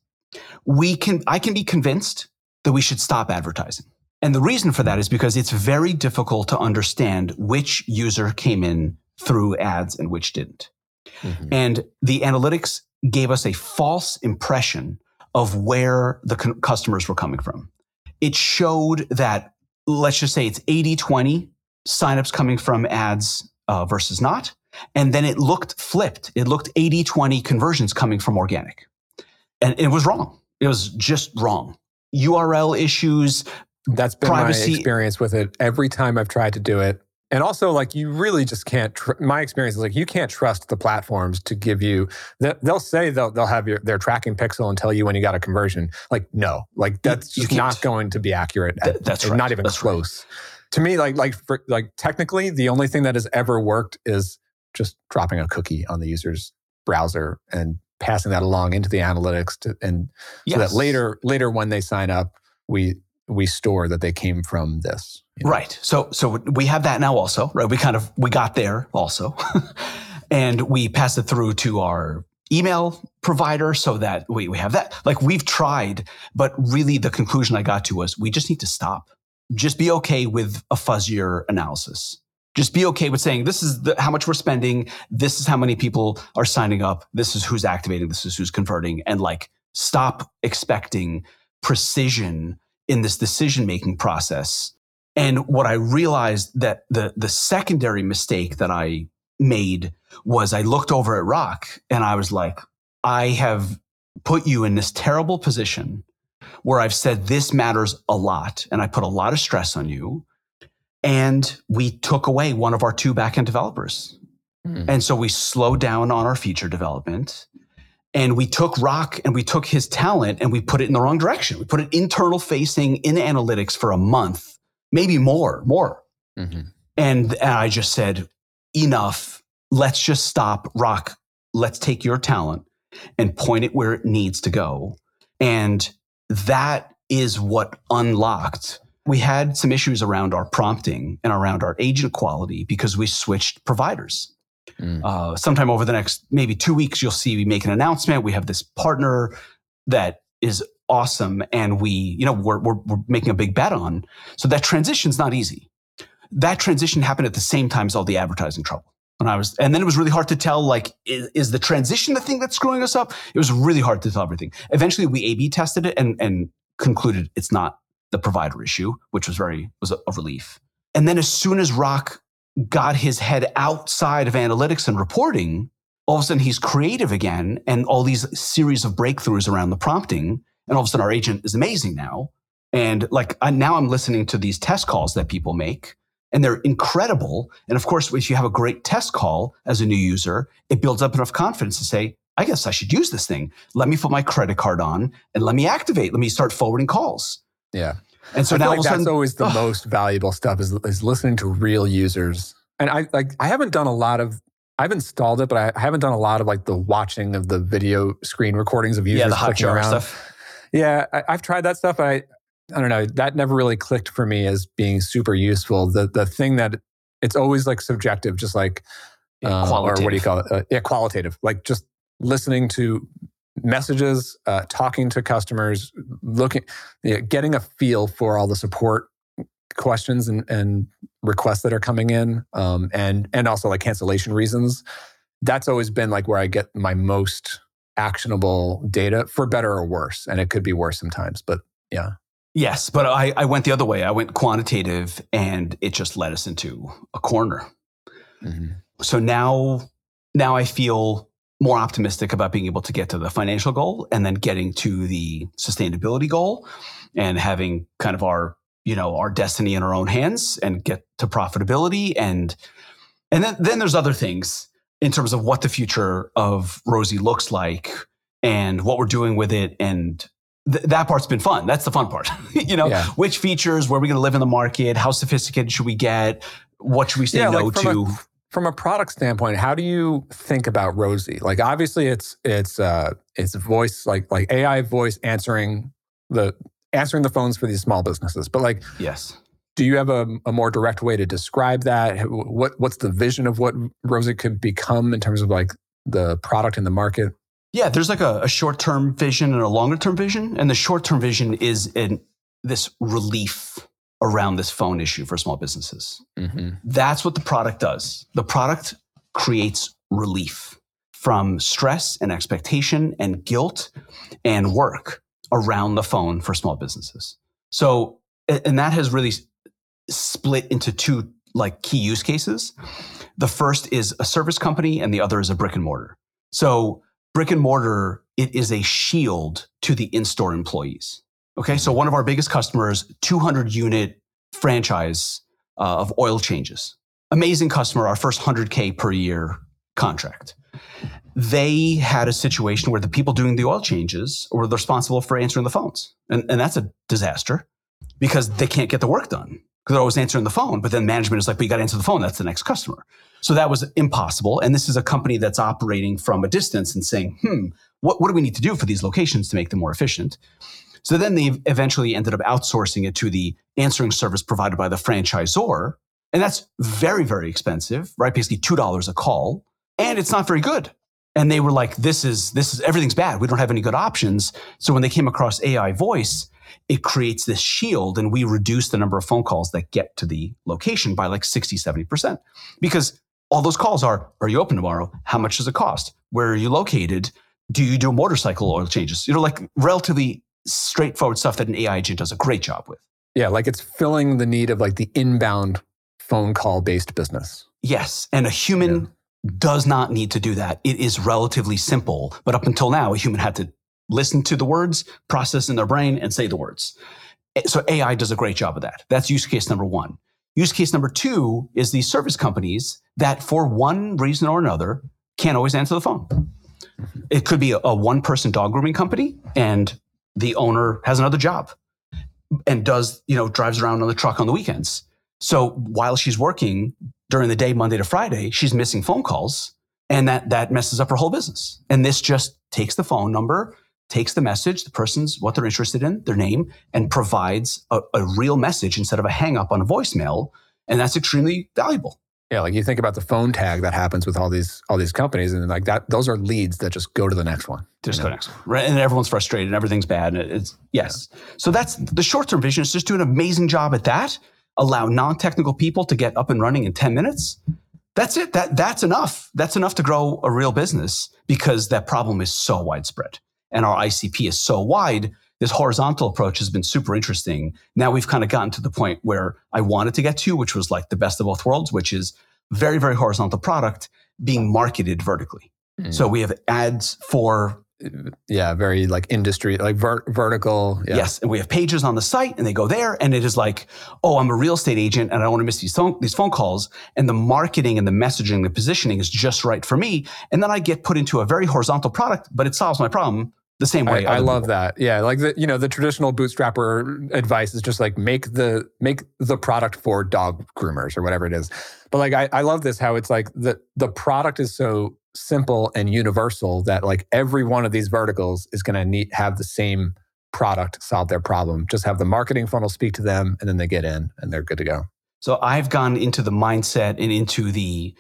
I can be convinced that we should stop advertising. And the reason for that is because it's very difficult to understand which user came in through ads and which didn't. Mm-hmm. And the analytics gave us a false impression of where the customers were coming from. It showed that, let's just say it's 80-20 signups coming from ads versus not. And then it looked flipped. It looked 80-20 conversions coming from organic. And it was wrong. It was just wrong. URL issues. That's been privacy. My experience with it every time I've tried to do it. And also, like, you really just can't, my experience is like, you can't trust the platforms to give you, they'll say they'll have their tracking pixel and tell you when you got a conversion. Like, no, like that's just not going to be accurate. That's right. Not even that's close. Right. To me, like technically, the only thing that has ever worked is just dropping a cookie on the user's browser and passing that along into the analytics so that later when they sign up, we store that they came from this. You know? Right. So we have that now also, right? We got there also. And we pass it through to our email provider so that we have that. Like, we've tried, but really the conclusion I got to was we just need to stop. Just be okay with a fuzzier analysis. Just be okay with saying, this is how much we're spending. This is how many people are signing up. This is who's activating. This is who's converting. And like, stop expecting precision in this decision-making process. And what I realized that the secondary mistake that I made was I looked over at Rock and I was like, I have put you in this terrible position where I've said this matters a lot and I put a lot of stress on you. And we took away one of our 2 backend developers. And so we slowed down on our feature development. And we took Rock and we took his talent and we put it in the wrong direction. We put it internal facing in analytics for a month, maybe more. Mm-hmm. And I just said, enough. Let's just stop. Rock, let's take your talent and point it where it needs to go. And that is what unlocked. We had some issues around our prompting and around our agent quality because we switched providers. Sometime over the next maybe 2 weeks, you'll see we make an announcement. We have this partner that is awesome, and we're making a big bet on. So that transition's not easy. That transition happened at the same time as all the advertising trouble. And then it was really hard to tell, like, is the transition the thing that's screwing us up? It was really hard to tell everything. Eventually, we A/B tested it and concluded it's not the provider issue, which was a relief. And then as soon as Rock got his head outside of analytics and reporting, all of a sudden he's creative again, and all these series of breakthroughs around the prompting, and all of a sudden our agent is amazing now. And now I'm listening to these test calls that people make, and they're incredible. And of course, if you have a great test call as a new user, it builds up enough confidence to say, I guess I should use this thing. Let me put my credit card on and let me activate. Let me start forwarding calls. Yeah. And so now all of a sudden, that's always the most valuable stuff is listening to real users. And I haven't done a lot of, I've installed it, but I haven't done a lot of like the watching of the video screen recordings of users the clicking around. Stuff. Yeah, I've tried that stuff. I don't know. That never really clicked for me as being super useful. The thing that it's always like subjective, just like qualitative. Or what do you call it? Qualitative. Like just listening to messages, talking to customers, getting a feel for all the support questions and requests that are coming in, and also like cancellation reasons. That's always been like where I get my most actionable data, for better or worse. And it could be worse sometimes, but yeah. Yes, but I went the other way. I went quantitative, and it just led us into a corner. Mm-hmm. So now I feel more optimistic about being able to get to the financial goal and then getting to the sustainability goal and having kind of our destiny in our own hands and get to profitability. And then there's other things in terms of what the future of Rosie looks like and what we're doing with it. And that part's been fun. That's the fun part. Which features, where are we going to live in the market? How sophisticated should we get? What should we say no to? From a product standpoint, how do you think about Rosie? Like, obviously it's voice, like AI voice answering the phones for these small businesses. But like, yes. Do you have a more direct way to describe that? What's the vision of what Rosie could become in terms of like the product in the market? Yeah, there's like a short-term vision and a longer-term vision. And the short-term vision is this relief around this phone issue for small businesses. Mm-hmm. That's what the product does. The product creates relief from stress and expectation and guilt and work around the phone for small businesses. So, and that has really split into two like key use cases. The first is a service company and the other is a brick and mortar. So brick and mortar, it is a shield to the in-store employees. Okay, so one of our biggest customers, 200 unit franchise of oil changes. Amazing customer, our first 100K per year contract. They had a situation where the people doing the oil changes were responsible for answering the phones. And that's a disaster because they can't get the work done because they're always answering the phone. But then management is like, but you got to answer the phone. That's the next customer. So that was impossible. And this is a company that's operating from a distance and saying, what do we need to do for these locations to make them more efficient? So then they eventually ended up outsourcing it to the answering service provided by the franchisor. And that's very, very expensive, right? Basically $2 a call. And it's not very good. And they were like, this is everything's bad. We don't have any good options. So when they came across AI voice, it creates this shield, and we reduce the number of phone calls that get to the location by like 60, 70%. Because all those calls are you open tomorrow? How much does it cost? Where are you located? Do you do motorcycle oil changes? Like relatively straightforward stuff that an AI agent does a great job with. Yeah, like it's filling the need of like the inbound phone call based business. Yes, and a human does not need to do that. It is relatively simple, but up until now, a human had to listen to the words, process in their brain, and say the words. So AI does a great job of that. That's use case number one. Use case number two is these service companies that for one reason or another can't always answer the phone. It could be a one-person dog grooming company and the owner has another job and drives around on the truck on the weekends. So while she's working during the day, Monday to Friday, she's missing phone calls, and that messes up her whole business. And this just takes the phone number, takes the message, the person's what they're interested in, their name, and provides a real message instead of a hang up on a voicemail. And that's extremely valuable. Yeah, like you think about the phone tag that happens with all these companies, and like that, those are leads that just go to the next one. Just go to the next one, right? And everyone's frustrated, and everything's bad. And it's yes. Yeah. So that's the short-term vision. Is just do an amazing job at that. Allow non-technical people to get up and running in 10 minutes. That's it. That's enough. That's enough to grow a real business because that problem is so widespread, and our ICP is so wide. This horizontal approach has been super interesting. Now we've kind of gotten to the point where I wanted to get to, which was like the best of both worlds, which is very, very horizontal product being marketed vertically. So we have ads for... very like industry, like vertical. Yeah. Yes, and we have pages on the site and they go there and it is like, oh, I'm a real estate agent and I don't want to miss these phone calls. And the marketing and the messaging, the positioning is just right for me. And then I get put into a very horizontal product, but it solves my problem the same way. I love that. Yeah. Like the traditional bootstrapper advice is just like make the product for dog groomers or whatever it is. But like, I love this, how it's like the product is so simple and universal that like every one of these verticals is going to have the same product solve their problem. Just have the marketing funnel speak to them and then they get in and they're good to go. So I've gone into the mindset and into the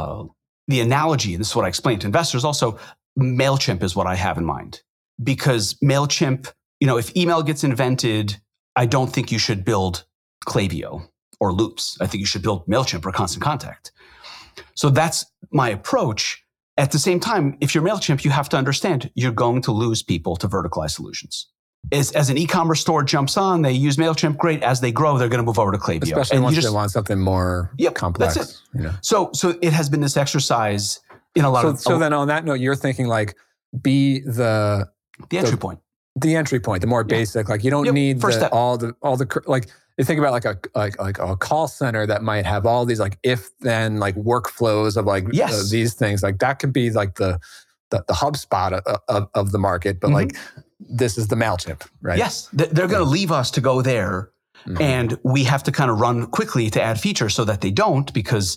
analogy, and this is what I explain to investors also. MailChimp is what I have in mind. Because MailChimp, if email gets invented, I don't think you should build Klaviyo or Loops. I think you should build MailChimp or Constant Contact. So that's my approach. At the same time, if you're MailChimp, you have to understand you're going to lose people to verticalized solutions. As an e-commerce store jumps on, they use MailChimp, great. As they grow, they're going to move over to Klaviyo. Especially once they want something more complex. That's it. So it has been this exercise in a lot of... So then on that note, you're thinking like, be the entry point. The entry point, the more basic. Like you don't need all the like you think about like a call center that might have all these like if then like workflows of like these things. Like that could be like the HubSpot of the market, but like this is the MailChimp, right? Yes, they're going to leave us to go there, and we have to kind of run quickly to add features so that they don't, because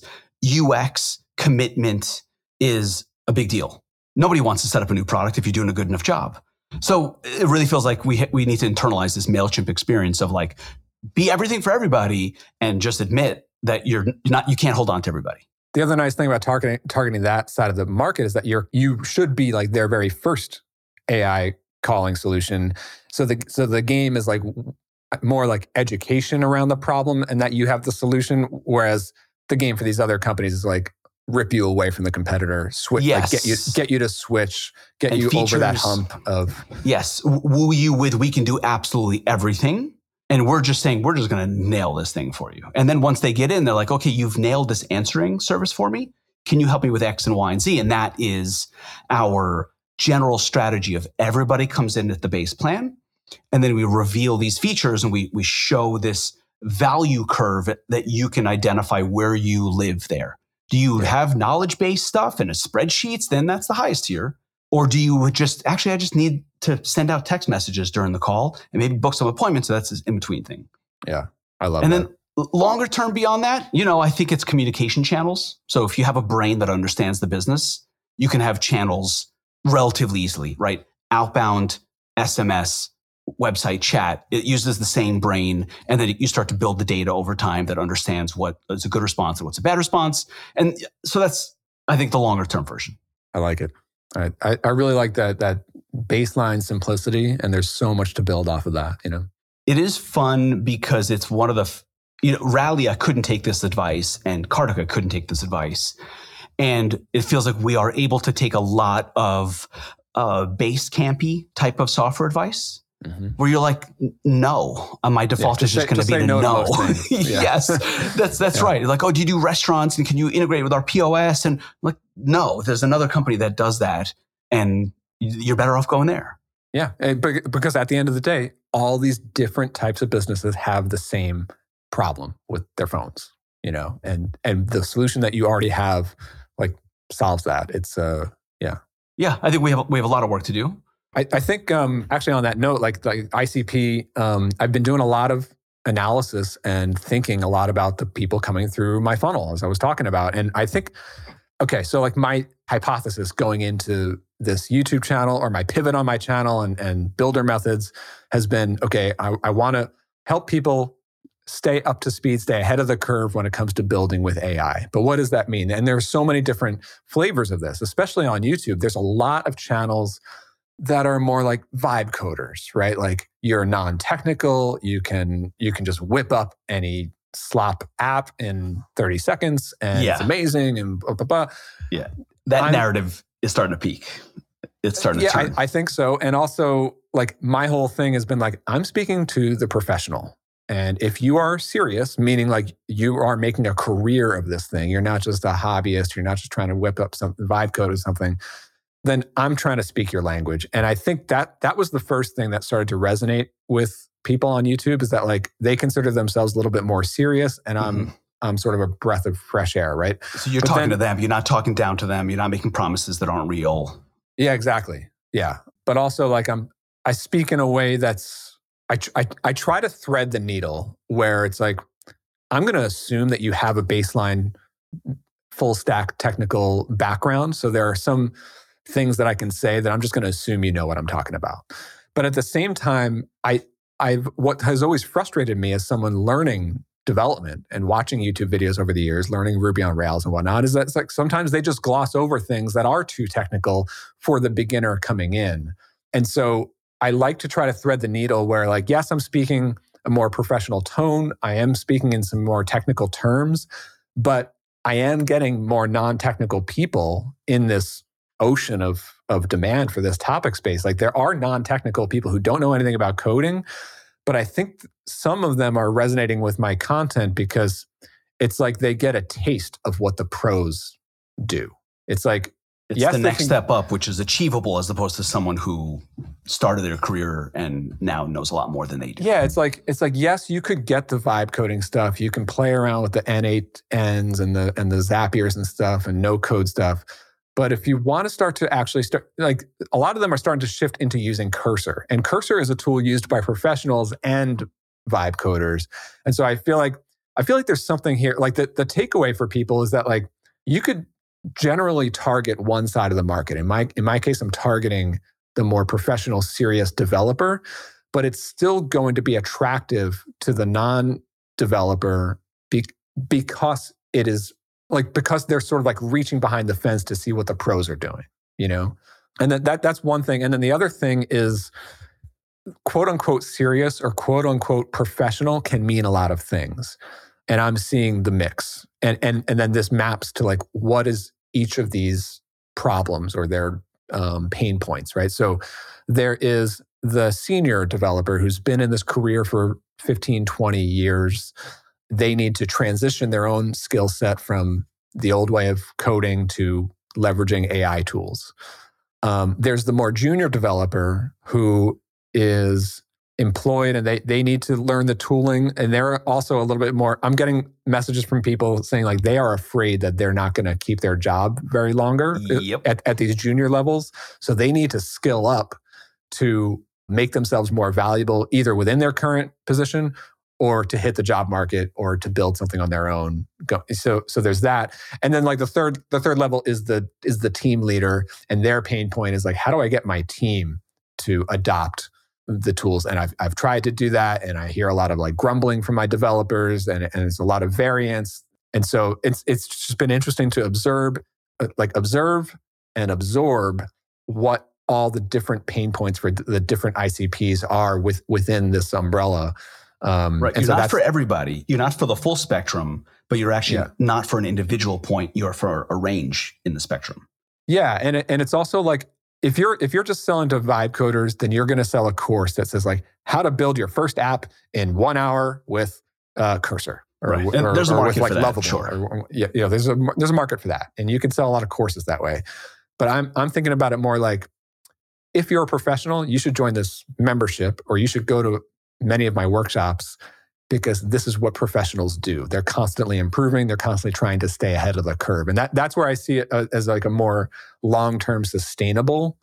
UX commitment is a big deal. Nobody wants to set up a new product if you're doing a good enough job. So it really feels like we need to internalize this MailChimp experience of like, be everything for everybody and just admit that you can't hold on to everybody. The other nice thing about targeting that side of the market is that you should be like their very first AI calling solution. So the game is like more like education around the problem and that you have the solution. Whereas the game for these other companies is like, rip you away from the competitor, switch, like get you to switch, get you features, over that hump of... Yes, woo you with, we can do absolutely everything. And we're just saying, we're just going to nail this thing for you. And then once they get in, they're like, okay, you've nailed this answering service for me. Can you help me with X and Y and Z? And that is our general strategy of everybody comes in at the base plan. And then we reveal these features and we show this value curve that you can identify where you live there. Do you have knowledge-based stuff and a spreadsheets? Then that's the highest tier. Or do you I just need to send out text messages during the call and maybe book some appointments. So that's this in-between thing. Yeah, I love that. And then longer term beyond that, I think it's communication channels. So if you have a brain that understands the business, you can have channels relatively easily, right? Outbound, SMS, website chat, it uses the same brain. And then you start to build the data over time that understands what is a good response and what's a bad response. And so that's, I think, the longer term version. I like it. I really like that baseline simplicity. And there's so much to build off of that, It is fun because it's one of the, Rallia couldn't take this advice and Kartika couldn't take this advice. And it feels like we are able to take a lot of base campy type of software advice. Mm-hmm. Where you're like, no, my default is just going to be no. Yes, that's right. Like, oh, do you do restaurants and can you integrate with our POS? And like, no, there's another company that does that, and you're better off going there. Yeah, because at the end of the day, all these different types of businesses have the same problem with their phones, and the solution that you already have like solves that. It's yeah. I think we have a lot of work to do. I think actually on that note, like ICP, I've been doing a lot of analysis and thinking a lot about the people coming through my funnel, as I was talking about. And I think, okay, so like hypothesis going into this YouTube channel, or my pivot on my channel and builder methods has been, okay, I want to help people stay up to speed, stay ahead of the curve when it comes to building with AI. But what does that mean? And there are so many different flavors of this, especially on YouTube. There's a lot of channels that are more like vibe coders, right? Like you're non-technical, you can just whip up any slop app in 30 seconds and it's amazing and blah, blah, blah. Yeah. That narrative is starting to peak. It's starting to turn. I think so. And also, like, my whole thing has been like, I'm speaking to the professional. And if you are serious, meaning like you are making a career of this thing, you're not just a hobbyist, you're not just trying to whip up some vibe code or something, then I'm trying to speak your language. And I think that was the first thing that started to resonate with people on YouTube, is that like they consider themselves a little bit more serious, and I'm sort of a breath of fresh air, right? So you're talking to them, you're not talking down to them, you're not making promises that aren't real. Yeah, exactly. Yeah. But also like I speak in a way that's, I try to thread the needle where it's like, I'm going to assume that you have a baseline full stack technical background. So there are some things that I can say that I'm just going to assume you know what I'm talking about. But at the same time, what has always frustrated me as someone learning development and watching YouTube videos over the years, learning Ruby on Rails and whatnot, is that it's like sometimes they just gloss over things that are too technical for the beginner coming in. And so I like to try to thread the needle where, like, yes, I'm speaking a more professional tone. I am speaking in some more technical terms, but I am getting more non-technical people in this ocean of demand for this topic space. Like, there are non-technical people who don't know anything about coding, but I think some of them are resonating with my content because it's like they get a taste of what the pros do. It's like, it's the next step up, which is achievable, as opposed to someone who started their career and now knows a lot more than they do. Yeah, it's like, yes, you could get the vibe coding stuff. You can play around with the N8Ns and the Zapiers and stuff and no code stuff. But if you want to start, like, a lot of them are starting to shift into using Cursor. And Cursor is a tool used by professionals and vibe coders. And so I feel like there's something here. Like, the takeaway for people is that, like, you could generally target one side of the market. In my case, I'm targeting the more professional, serious developer, but it's still going to be attractive to the non-developer because it is, like, because they're sort of like reaching behind the fence to see what the pros are doing, you know? And that's one thing. And then the other thing is, quote unquote serious or quote unquote professional can mean a lot of things. And I'm seeing the mix. And then this maps to, like, what is each of these problems or their pain points, right? So there is the senior developer who's been in this career for 15, 20 years. They need to transition their own skill set from the old way of coding to leveraging AI tools. There's the more junior developer who is employed and they need to learn the tooling. And they're also a little bit more, I'm getting messages from people saying, like, they are afraid that they're not going to keep their job very longer at these junior levels. So they need to skill up to make themselves more valuable, either within their current position or to hit the job market or to build something on their own. So there's that. And then, like, the third level is the team leader, and their pain point is, like, how do I get my team to adopt the tools? And I've tried to do that, and I hear a lot of, like, grumbling from my developers, and it's a lot of variance. And so it's just been interesting to observe and absorb what all the different pain points for the different ICPs are within this umbrella. Right. You're not for everybody. You're not for the full spectrum, but you're actually not for an individual point. You're for a range in the spectrum. Yeah. And it's also like, if you're just selling to vibe coders, then you're going to sell a course that says, like, how to build your first app in 1 hour with Cursor. Right. And there's a market for that. Lovable, sure. There's a market for that. And you can sell a lot of courses that way. But I'm thinking about it more like, if you're a professional, you should join this membership, or you should go to many of my workshops, because this is what professionals do. They're constantly improving. They're constantly trying to stay ahead of the curve. And that's where I see it as, like, a more long-term sustainable,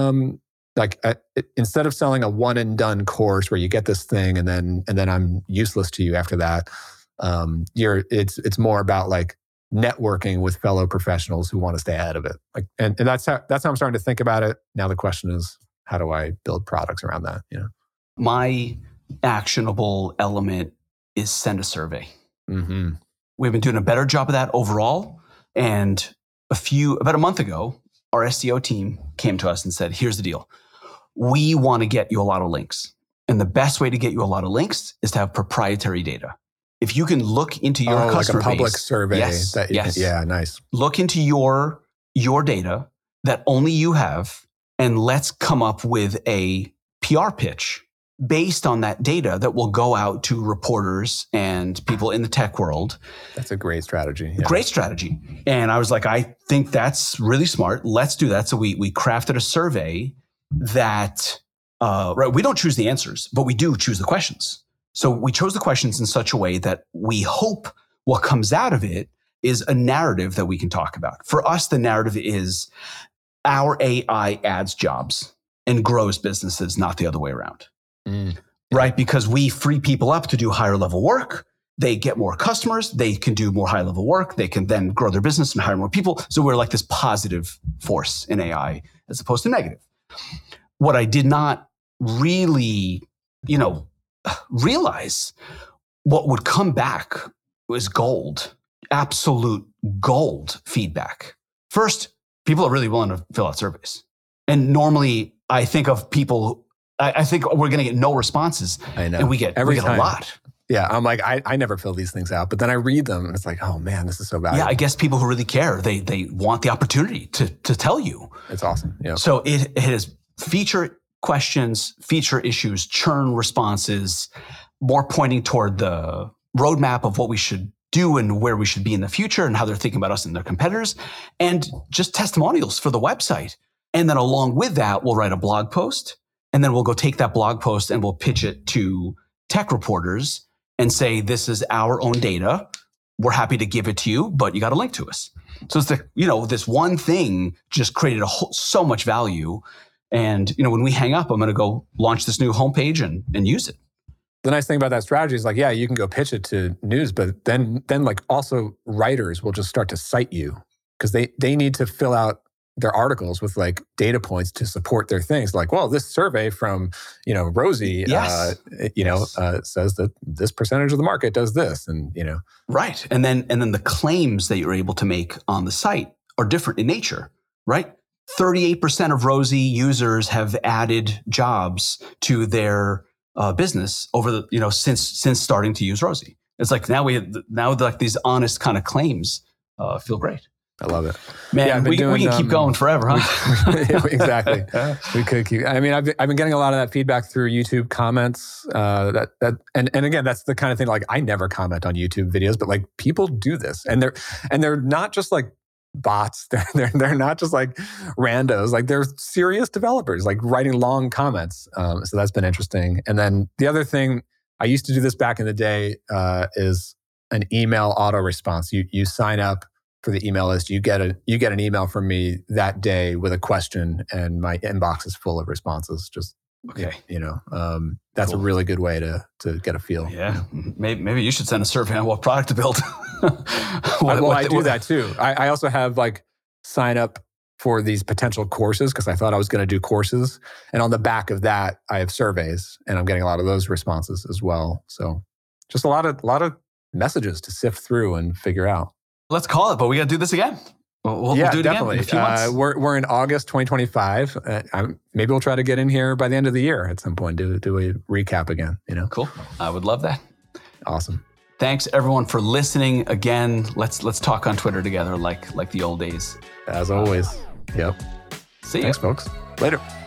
instead of selling a one and done course where you get this thing and then I'm useless to you after that. It's more about, like, networking with fellow professionals who want to stay ahead of it. Like, and that's how I'm starting to think about it. Now the question is, how do I build products around that? My actionable element is send a survey. Mm-hmm. We've been doing a better job of that overall. And about a month ago, our SEO team came to us and said, here's the deal. We want to get you a lot of links. And the best way to get you a lot of links is to have proprietary data. If you can look into your customer like a public base, survey. Yes. Yeah, nice. Look into your data that only you have, and let's come up with a PR pitch based on that data that will go out to reporters and people in the tech world. That's a great strategy. Yeah. Great strategy. And I was like, I think that's really smart. Let's do that. So we crafted a survey that, right, we don't choose the answers, but we do choose the questions. So we chose the questions in such a way that we hope what comes out of it is a narrative that we can talk about. For us, the narrative is our AI adds jobs and grows businesses, not the other way around. Right? Because we free people up to do higher level work. They get more customers. They can do more high level work. They can then grow their business and hire more people. So we're like this positive force in AI as opposed to negative. What I did not really, realize what would come back was gold, absolute gold feedback. First, people are really willing to fill out surveys. And normally I think of people, I think we're going to get no responses. I know. And we get a lot. Yeah. I'm like, I never fill these things out, but then I read them and it's like, oh man, this is so valuable. Yeah. I guess people who really care, they want the opportunity to tell you. It's awesome. Yeah. So it has feature questions, feature issues, churn responses, more pointing toward the roadmap of what we should do and where we should be in the future and how they're thinking about us and their competitors, and just testimonials for the website. And then along with that, we'll write a blog post, and then we'll go take that blog post and we'll pitch it to tech reporters and say, this is our own data. We're happy to give it to you, but you got to link to us. So it's this one thing just created so much value. And, when we hang up, I'm going to go launch this new homepage and use it. The nice thing about that strategy is like, yeah, you can go pitch it to news, but then like also writers will just start to cite you because they need to fill out their articles with like data points to support their things. Like, well, this survey from, Rosie, yes. Says that this percentage of the market does this, and right. And then the claims that you're able to make on the site are different in nature, right? 38% of Rosie users have added jobs to their business over the since starting to use Rosie. It's like now like these honest kind of claims feel great. I love it. Man, yeah, we can keep going forever, huh? Exactly. We could keep. I mean, I've been getting a lot of that feedback through YouTube comments. And again, that's the kind of thing. Like, I never comment on YouTube videos, but like people do this, and they're not just like bots. They're not just like randos. Like, they're serious developers, like writing long comments. So that's been interesting. And then the other thing, I used to do this back in the day, is an email auto response. You sign up for the email list, you get an email from me that day with a question, and my inbox is full of responses. Just okay, that's cool. A really good way to get a feel. Yeah, maybe you should send a survey on what product to build. I do that too. I also have like sign up for these potential courses because I thought I was going to do courses, and on the back of that, I have surveys, and I'm getting a lot of those responses as well. So just a lot of messages to sift through and figure out. Let's call it, but we got to do this again. We'll do it definitely. Again in a few months. We're in August 2025. Maybe we'll try to get in here by the end of the year at some point. Do a recap again. Cool. I would love that. Awesome. Thanks everyone for listening. Again, let's talk on Twitter together like the old days. As always. Yep. See ya. Thanks, folks. Later.